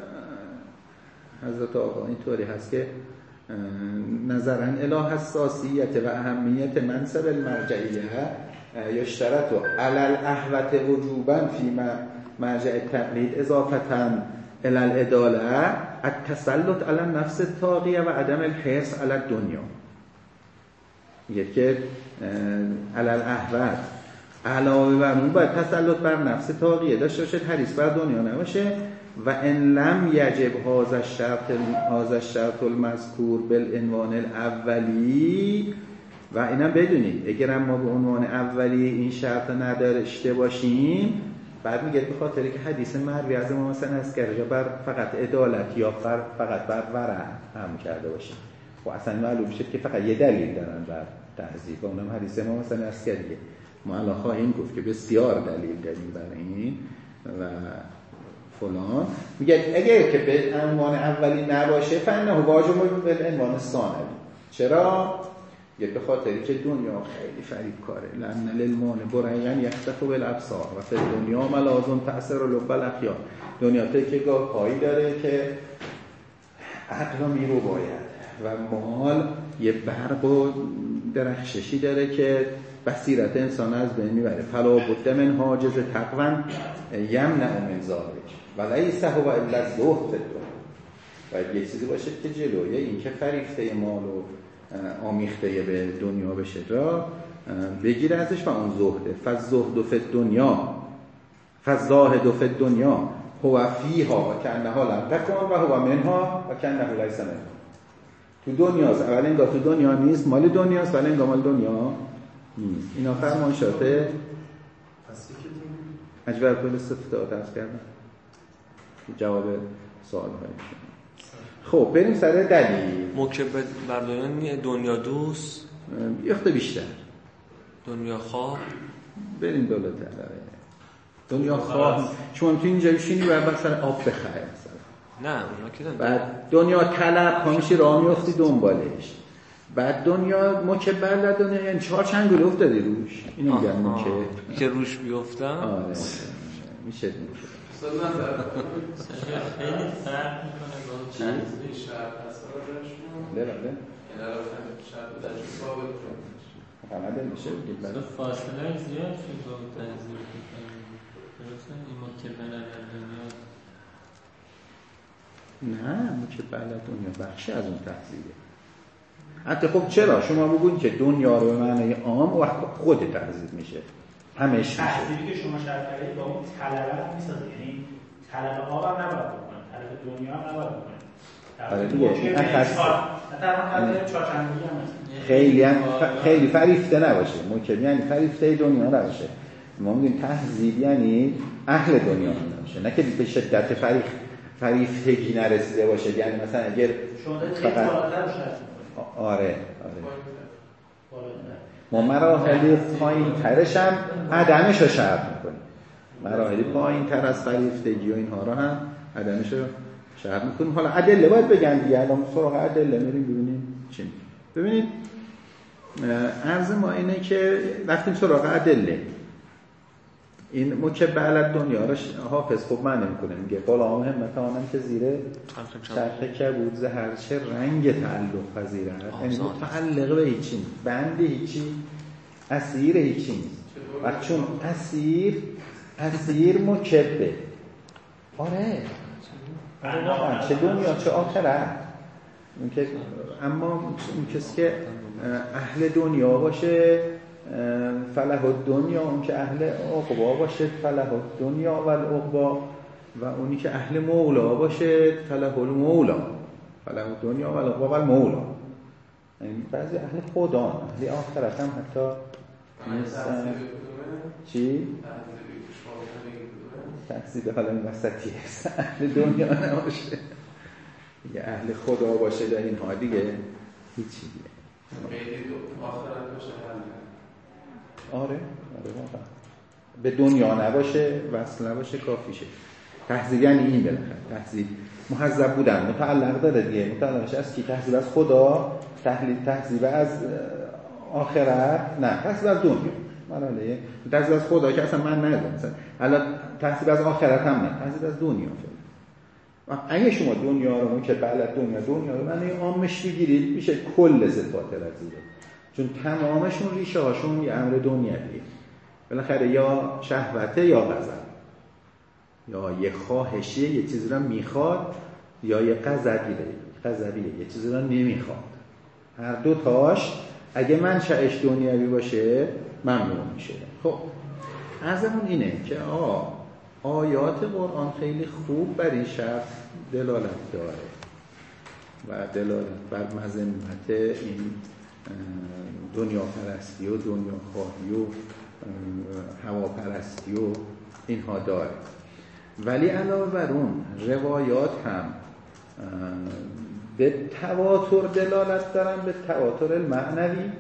حضرت آقا اینطوری هست که نظرا الی حساسیت و اهمیت منصب المرجعیه یشترط علی الاحوت وجوبا فی مرجع التقلید اضافه الی العداله التسلط علی النفس الطاغیه و عدم الحرص علی الدنیا. میگه که علی الاحوت علاوه بر اون باید تسلط بر نفس طاغیه داشته باشه، حریص بر دنیا نباشه. و ان لم یجب هذا الشرط هذا الشرط المذکور بالعنوان الاولی، و اینم بدونید اگر ما به عنوان اولی این شرط نداشته باشیم، بعد میگه به خاطر که حدیث مروی از امام حسن عسکری بر فقط عدالت یا فقط بر ورع هم کرده باشیم، و اصلا معلوم شد که فقط یه دلیل دارن بر تهذیب، اونم حدیث امام حسن عسکریه. ما الان خواهیم گفت که بسیار دلیل داریم برای این و فلان. میگه اگه که به عنوان اولی نباشه فانه واجب به عنوان ثانی. چرا؟ یه به خاطری که دنیا خیلی فریب کاره. لأن للمان برهن یختف بالابصار و فی دنیا ملازم تأثیر لب الاخیار. دنیا تا که گاه پایی داره که عقل میرو باید و مال یه برق و درخششی داره که بصیرت انسان از بین میبره. فلا بد من حاجز تقوا یمنع من ذلک و لیس هو الا الزهد. باید یه چیزی باشه که جلوی این که فریفته مال و آمیخته به دنیا بشه را بگیره ازش و اون زهده. فالزهد فی الدنیا فالزاهد فی الدنیا هو فیها و کانها لم تکن و هو منها و کانه لیس منها. تو دنیاست، اول انگار تو دنیا نیست، مال دنیاست ولی انگار مال دنیا نیست. اینا فرمایشات اجبر کل استفتاء درس کردن جواب سوال های شما. خب بریم سر دلیل. مکبل بر دنیا دنیا دوست یخته بیشتر دنیا خواه. بریم دولت علاقه دنیا خواه. شما تو اینجا بشینی و بعد سر آب بخری مثلا. نه اونا که بعد دنیا طلب همیشه راه میافتی دنبالش. بعد دنیا مکبل دنیا یعنی چهار چند گل افتادی روش. اینو میگن مکه که روش بیفتم. آره میشه میشه اصلا من در خیلی فرق میکنه با چند شرط هست براشون. بله بله. این الان شرط بدش ثابت کنه. محمد میشه بگید بله. فاصله زیاد شد با تنظیم کنیم. درسته این مکبل در دنیا. نه مکبل دنیا بخشی از اون تحصیله. حتی خب چرا شما بگوین که دنیا رو به معنی عام و خود تحصیل میشه همش میشه. تحصیلی که شما شرط کردید با اون طلبه هم میسازه، یعنی طلب آب هم نباید بکنن، طلب دنیا هم نباید بکنن. آره دیگه خیلی هم خیلی فریفته نباشه. مکبل یعنی فریفته دنیا نباشه. ما میگیم تهذیب یعنی اهل دنیا نباشه، نه که به شدت فریف فریفتگی نرسیده باشه. یعنی مثلا اگر فقط آره آره ما مراحل پایین ترش هم عدمش رو شرط میکنیم. مراحل پایین تر از فریفتگی و اینها رو هم عدمش رو شرط میکنیم. حالا ادله باید بگن دیگه. الان سراغ ادله میریم ببینیم چی میگه. ببینید عرض ما اینه که رفتیم سراغ ادله. این مکبل دنیا رو حافظ خوب معنی میکنه. میگه غلام همت آنم که زیره چرخ کبود ز هر چه رنگ تعلق پذیره. یعنی متعلق به هیچی نیست، بند هیچی، اسیر هیچی نیست. و چون اسیر اسیر مکبه. آره واقعا چه دنیا چه آخرت. اون که اما اون کسی که اهل دنیا باشه فله الدنیا، اون که اهل عقبا باشه فله الدنیا و العقبا، و اونی که اهل مولا باشه فله المولا، فله الدنیا و العقبا و المولا. یعنی بعضی اهل خدا اهل آخرت هم حتی نیستن. چی؟ تحصیل حالا این وسطی هست. اهل دنیا نباشه یه اهل خدا باشه در اینها دیگه هیچی دیگه. آخرت باشه آره آره واقعا به دنیا نباشه وصل نباشه کافیشه. تحصیل یعنی این بالاخره تحصیل محذب بودن متعلق داره دیگه. متعلقش از کی؟ تحصیل از خدا، تحلیل تحصیل از آخرت، نه تحصیل از دنیا. مرحله تحصیل از خدا که اصلا من ندارم مثلا الان تحصیل از آخرت هم نه، تحصیل از دنیا. و اگه شما دنیا رو که بلد دنیا دنیا رو من عامش بگیرید میشه کل صفات رزیله، چون تمامشون ریشه هاشون یه امر دنیویه. بالاخره یا شهوته یا غضب، یا یه خواهشیه یه چیزی رو میخواد، یا یه غضبیه غضبیه یه چیزی رو نمیخواد. هر دو تاش اگه منشأش دنیوی باشه ممنوع میشه. خب عرضمون اینه که آه آیات قرآن خیلی خوب بر این شرط دلالت داره و دلالت بر مذمت این دنیا پرستی و دنیا خواهی و هوا پرستی و اینها داره. ولی علاوه بر اون روایات هم به تواتر دلالت دارن، به تواتر المعنوی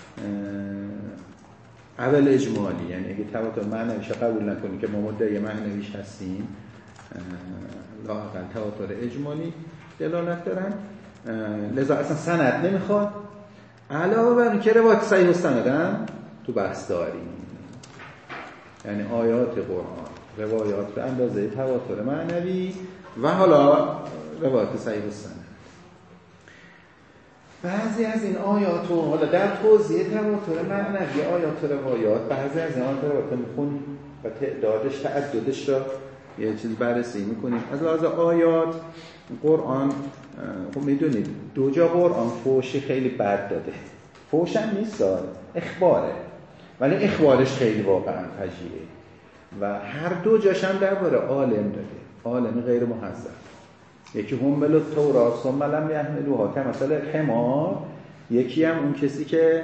اول اجمالی. یعنی اگه تواتر معنویش قبول نکنی که ما مدعی معنویش هستیم، لااقل تواتر اجمالی دلالت دارن. لذا اصلا سند نمیخواد. علاوه بر این که روایت صحیح و سندن تو بحث داریم. یعنی آیات قرآن روایات به اندازه تواتر معنوی و حالا روایت صحیح و سند. بعضی از این آیات و حالا در توضیح تواتر معنوی آیات و روایات بعضی از این آیات و روایات میخونیم و تعدادش تعددش را یه چیز بررسی میکنیم. از لحاظ آیات قرآن خب میدونید دو جا قرآن فوشی خیلی بد داده. فوش هم نیست داره، اخباره، ولی اخبارش خیلی واقعا فجیعه و هر دو جاش هم درباره عالم داده، عالم غیر محذب. یکی حمل التوراة ثم لم یحملوها که مثلا حمار، یکی هم اون کسی که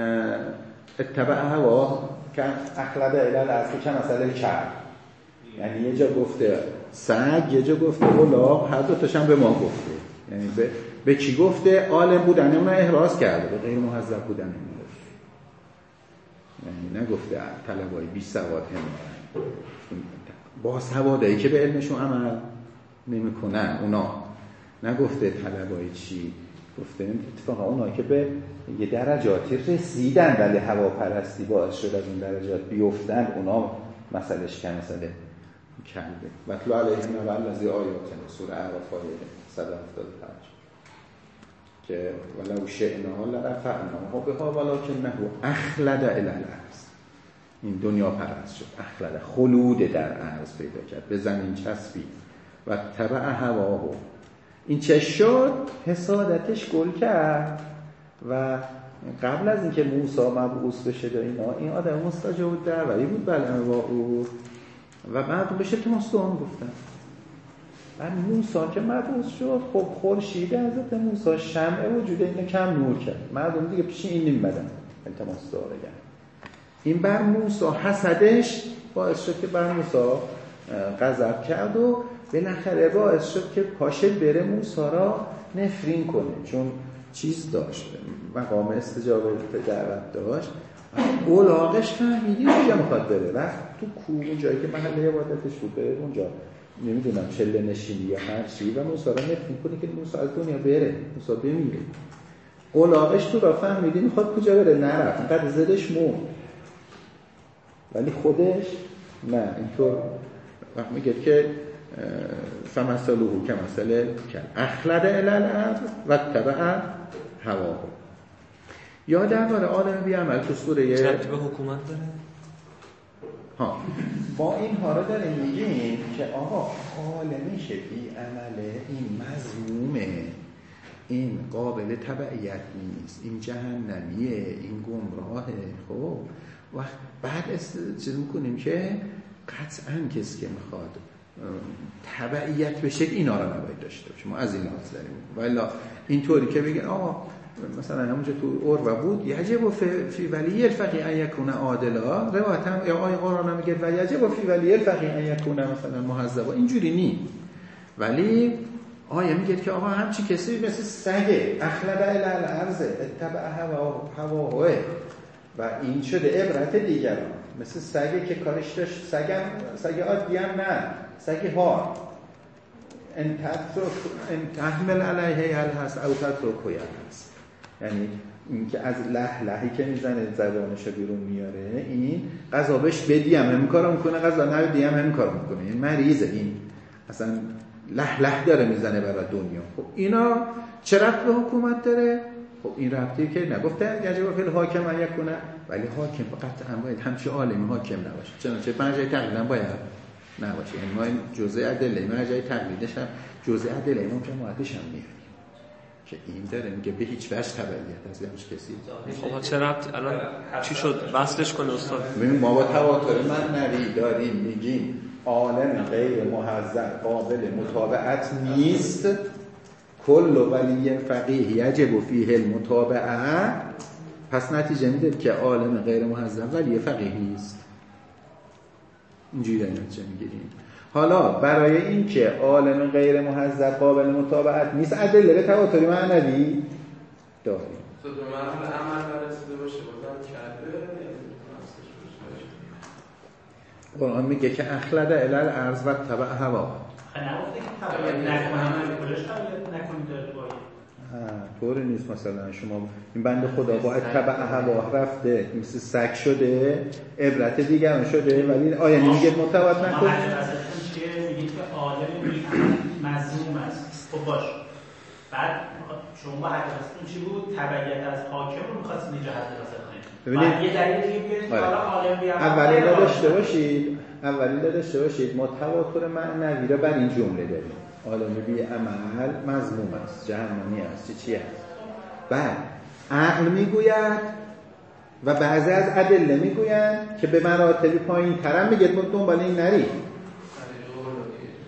اتبع هوا که اخلد الی الارض که مثلا کرد. یعنی یه جا گفته سگ، یه جا گفته الاغ، هر دو تاش هم به ما گفته. یعنی به, به کی گفته؟ عالم بودن اون احراز کرده، به غیر مهذب بودن اون گفته. یعنی نگفته طلبای بی سواد هم با سوادایی که به علمشون عمل نمی‌کنن اونا. نگفته طلبای چی، گفته اتفاقا اونایی که به یه درجاتی رسیدن ولی هواپرستی باعث شد از اون درجات بیفتن، اونا مسئلهش که مسئله کلبه. وَاتْلُ عَلَیْهِمْ نَبَأَ الَّذِی آیَاتِنَا سوره اعراف آیه صد و هفتاد و پنج که ولو شئنا لرفعناه بها ولکنه اخلد الی الارض. این دنیا پرست شد، اخلد، خلود در ارض پیدا کرد، به زمین چسبید و تبع هواه. این چه شد؟ حسادتش گل کرد و قبل از اینکه موسی مبعوث بشه و اینا، این آدم مستجاب دعوی بود بله با او و بعد بشه تو مستوان گفتن. بعد موسی که مبعوث شد، خب خورشید حضرت موسی شمع وجود اینو کم نور کرد، مردم دیگه پیش این نمیدن التماس دعا بگن. این بر موسی حسدش باعث شد که بر موسی غضب کرد و بالاخره باعث شد که پاشه بره موسی را نفرین کنه، چون چیز داشت، مقام استجابه دعوت داشت. اولاغش فهمیدی اونجا میخواد بره، رفت تو کوه، اون جایی که محله عبادتش بود، بره اونجا نمیدونم چله نشینی یا هر چی و موسی را نفرین کنه که موسی از دنیا بره، موسی بمیره. اولاغش تو را فهمیدی میخواد کجا بره، نرفت، اینقدر زدش مون، ولی خودش نه. اینطور وقت میگه که فمثله کمثل کلب اخلد الی الارض و تبع هواه. یا درباره عالم بی عمل تو سوره چند به حکومت داره؟ ها با این ها رو داریم میگیم که آقا عالمی که بی عمله، این مذمومه، این قابل تبعیت نیست، این جهنمیه، این گمراهه. خب و بعد چیز میکنیم که قطعاً کسی که میخواد تبعیت بشه اینا رو نباید داشته باشه. ما از این لحاظ داریم. والا اینطوری که بگن آقا مثلا همونجا تو اور و بود یجب فی ولی الفقیه ان یکون عادلا، روایت هم یا آیه قرآن هم میگه و یجب فی ولی الفقیه ان یکون مثلا مهذبا، اینجوری نی. ولی آیه میگه که آقا همچی کسی مثل سگه، اخلد الی الارض اتبع هواه و این شده عبرت دیگران، مثل سگه که کارش داشت، سگم سگ عادی هم نه، سگ ها ان تحمل علیه الحس او تترکه الحس، یعنی این که از له لهی که میزنه زبانشو بیرون میاره، این غذا بهش بدی هم همین کارو میکنه، غذا ندی هم همین کارو میکنه. این مریضه، این اصلا له له داره میزنه برای دنیا. خب اینا چه ربط به حکومت داره؟ خب این ربطی که نگفته یجب فی الحاکم ان یکون، ولی حاکم قطعا باید همچی عالمی حاکم نباشه، چنانچه مرجع تقلید هم باید نباشه. یعنی ما این جزء ادله مرجع تقلیدش هم جزء ادله امام جماعتش هم میاریم که این داره میگه به هیچ وجه تبعیت از هیچ کسی. خب چه ربط الان چی شد وصلش کنه استاد؟ ببین ما با تواتر معنوی داریم میگیم عالم غیر مهذب قابل متابعت نیست، کل ولی فقیه یجب فیه المتابعه، پس نتیجه میده که عالم غیر مهذب ولی فقیه نیست. اینجوری نتیجه میگیریم. حالا برای این که عالم غیر مهذب قابل متابعت نیست ادله به تواتری معنوی داریم. تو به مرحله عمل رسیده باشه بودن کرده قرآن میگه که اخلد الی الارض و تبع هوا. نگفته که تبعیت نکنید، کلش تبعیت نکنید داره باید. طور نیست مثلا شما این بنده خدا با تبع هوا رفته مثل سگ شده، عبرت دیگران شده، ولی آیه نمیگه متابعت نکنید. ما حضرتون چیه میگید که عالم بی مظلوم است. خب باش. بعد شما با حضرتون چی بود؟ تبعیت از حاکم رو می‌خواستید اینجا حضرت کنید. ببینید یه دلیل دیگه بیارید حالا عالم بی اولی را داشته باشید، اولی را داشته باشید ما تواتر معنوی را بر این جمله داریم. عالم بی عمل مذموم است، جهنمی است، چی چی است. بعد عقل میگوید و بعضی از ادله میگویند که به مراتب پایین تر میگه دنبال این نری.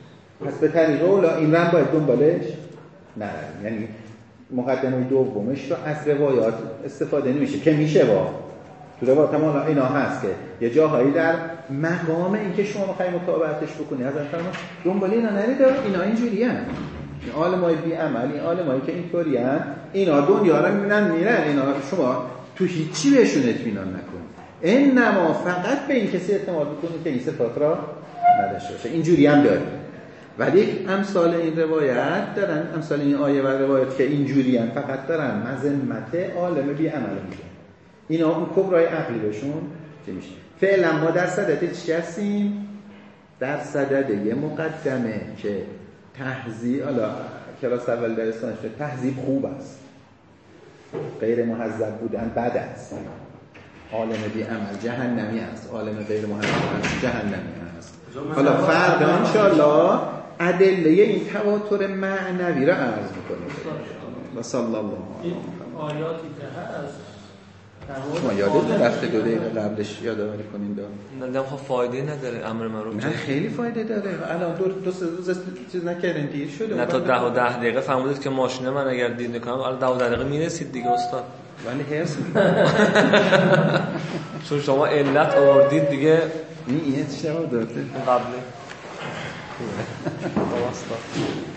پس به طریق اولا این رم باید دنبالش نرم. یعنی مقدمه دومش رو از روایات استفاده نمیشه که میشه با تو روایات هم اینا هست که یه جاهایی در مقام اینکه شما میخوای متابعتش بکنی از فرمان دنبال اینا نرید، اینا اینجوری هست. این عالمای بی عمل، این عالمایی که اینطوری هست، اینا دنیا رو میبینن میرن، اینا شما تو هیچی بهشون اطمینان نکن. انما فقط به این کسی اعتماد بکنید که این صفات را نداشته باشه. اینجوری هم داریم. ولی امثال این روایت دارن، امثال این آیه و روایت که اینجوری هم فقط دارن مذمت عالم بی عمل میگن. اینا اون کبرای عقلی بهشون چه میشه؟ فعلا ما در صدد چی هستیم؟ در صدد یه مقدمه که تهذیب، حالا کلاس اول درستانش تهذیب خوب است، غیر مهذب بودن بد است، عالم بی عمل جهنمی است، عالم غیر مهذب است جهنمی است. حالا فردا انشاءالله ادله این تواتر معنوی را عرض میکنیم. و صلی الله علیه و آیاتی که هست شما یادتون رفته دو دقیقه قبلش یادآوری کنین دارم. نه خب فایده نداره امر معروف. نه خیلی فایده داره. الان دو دو سه روز چیز نکردین دیر شده. نه تا ده و ده دقیقه فهمیدید که ماشین من اگر دیر نکنم الان ده و ده دقیقه میرسید دیگه استاد. ولی هرس چون شما علت آوردید دیگه این یه چه داده قبله. خوبه.